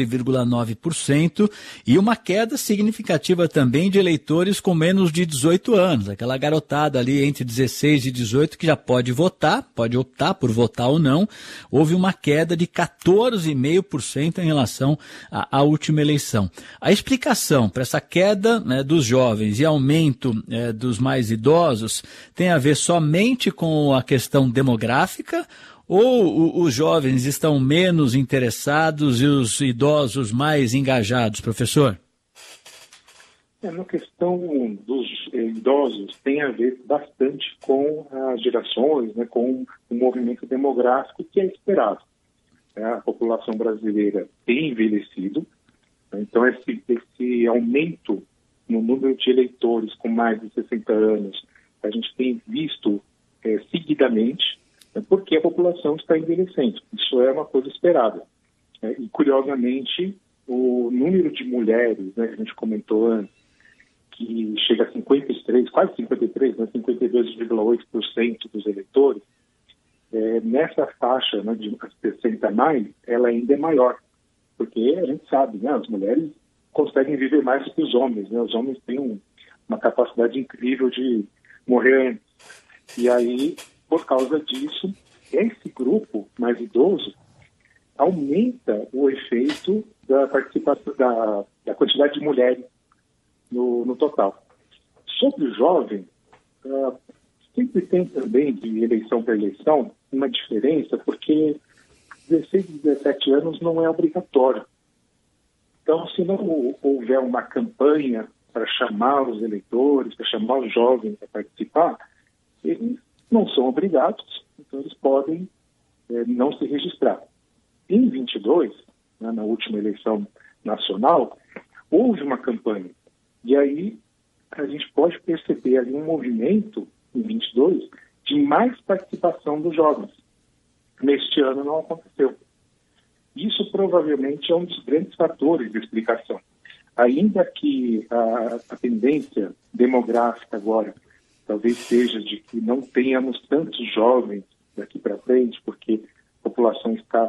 S1: 13,9%, e uma queda significativa também de eleitores com menos de 18 anos, aquela garotada ali entre 16 e 18 que já pode votar, pode optar por votar ou não. Houve uma queda de 14,5% em relação à última eleição. A explicação para essa queda, né, dos jovens e aumento dos mais idosos tem a ver somente com a questão demográfica, ou os jovens estão menos interessados e os idosos mais engajados, professor?
S4: Na questão dos idosos tem a ver bastante com as gerações, né, com o movimento demográfico que é esperado. A população brasileira tem envelhecido, então esse aumento no número de eleitores com mais de 60 anos a gente tem visto seguidamente, porque a população está envelhecendo. Isso é uma coisa esperada. E, curiosamente, o número de mulheres, né, que a gente comentou antes, que chega a 53, quase 53, né, 52,8% dos eleitores, nessa faixa, né, de 60 a mais, ela ainda é maior, porque a gente sabe, né, as mulheres conseguem viver mais do que os homens, né, os homens têm uma capacidade incrível de morrer antes. E aí, por causa disso, esse grupo mais idoso aumenta o efeito da participação, da quantidade de mulheres no total. Sobre o jovem, sempre tem também, de eleição para eleição, uma diferença, porque 16 e 17 anos não é obrigatório. Então, se não houver uma campanha para chamar os eleitores, para chamar os jovens a participar, eles não são obrigados, então eles podem não se registrar. Em 22, né, na última eleição nacional, houve uma campanha. E aí a gente pode perceber ali um movimento, em 22, de mais participação dos jovens. Neste ano não aconteceu. Isso provavelmente é um dos grandes fatores de explicação. Ainda que a tendência demográfica agora talvez seja de que não tenhamos tantos jovens daqui para frente, porque a população está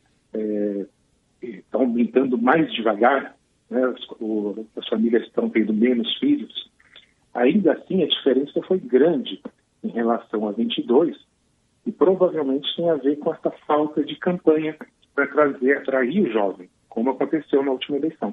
S4: aumentando mais devagar, né? As famílias estão tendo menos filhos, ainda assim a diferença foi grande em relação a 22 e provavelmente tem a ver com essa falta de campanha para atrair o jovem, como aconteceu na última eleição.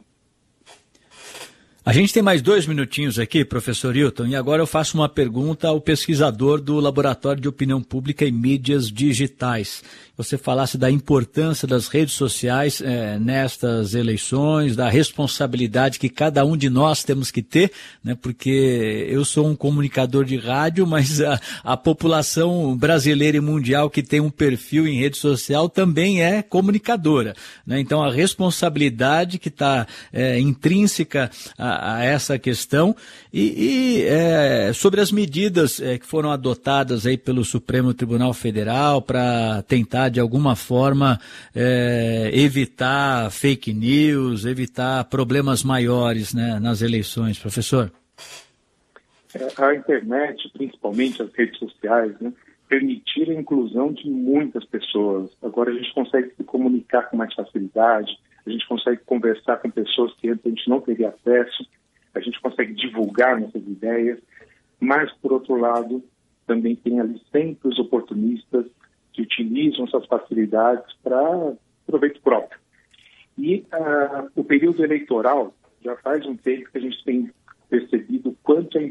S1: A gente tem mais 2 minutinhos aqui, professor Hilton, e agora eu faço uma pergunta ao pesquisador do Laboratório de Opinião Pública e Mídias Digitais. Você falasse da importância das redes sociais nestas eleições, da responsabilidade que cada um de nós temos que ter, né? Porque eu sou um comunicador de rádio, mas a população brasileira e mundial que tem um perfil em rede social também é comunicadora, né? Então a responsabilidade que está intrínseca a essa questão e sobre as medidas que foram adotadas aí pelo Supremo Tribunal Federal para tentar, de alguma forma, evitar fake news, evitar problemas maiores, né, nas eleições, professor.
S4: A internet, principalmente as redes sociais, né, permitiram a inclusão de muitas pessoas. Agora a gente consegue se comunicar com mais facilidade, a gente consegue conversar com pessoas que antes a gente não teria acesso, a gente consegue divulgar nossas ideias, mas, por outro lado, também tem ali sempre os oportunistas que utilizam essas facilidades para proveito próprio. E o período eleitoral já faz um tempo que a gente tem percebido o quanto é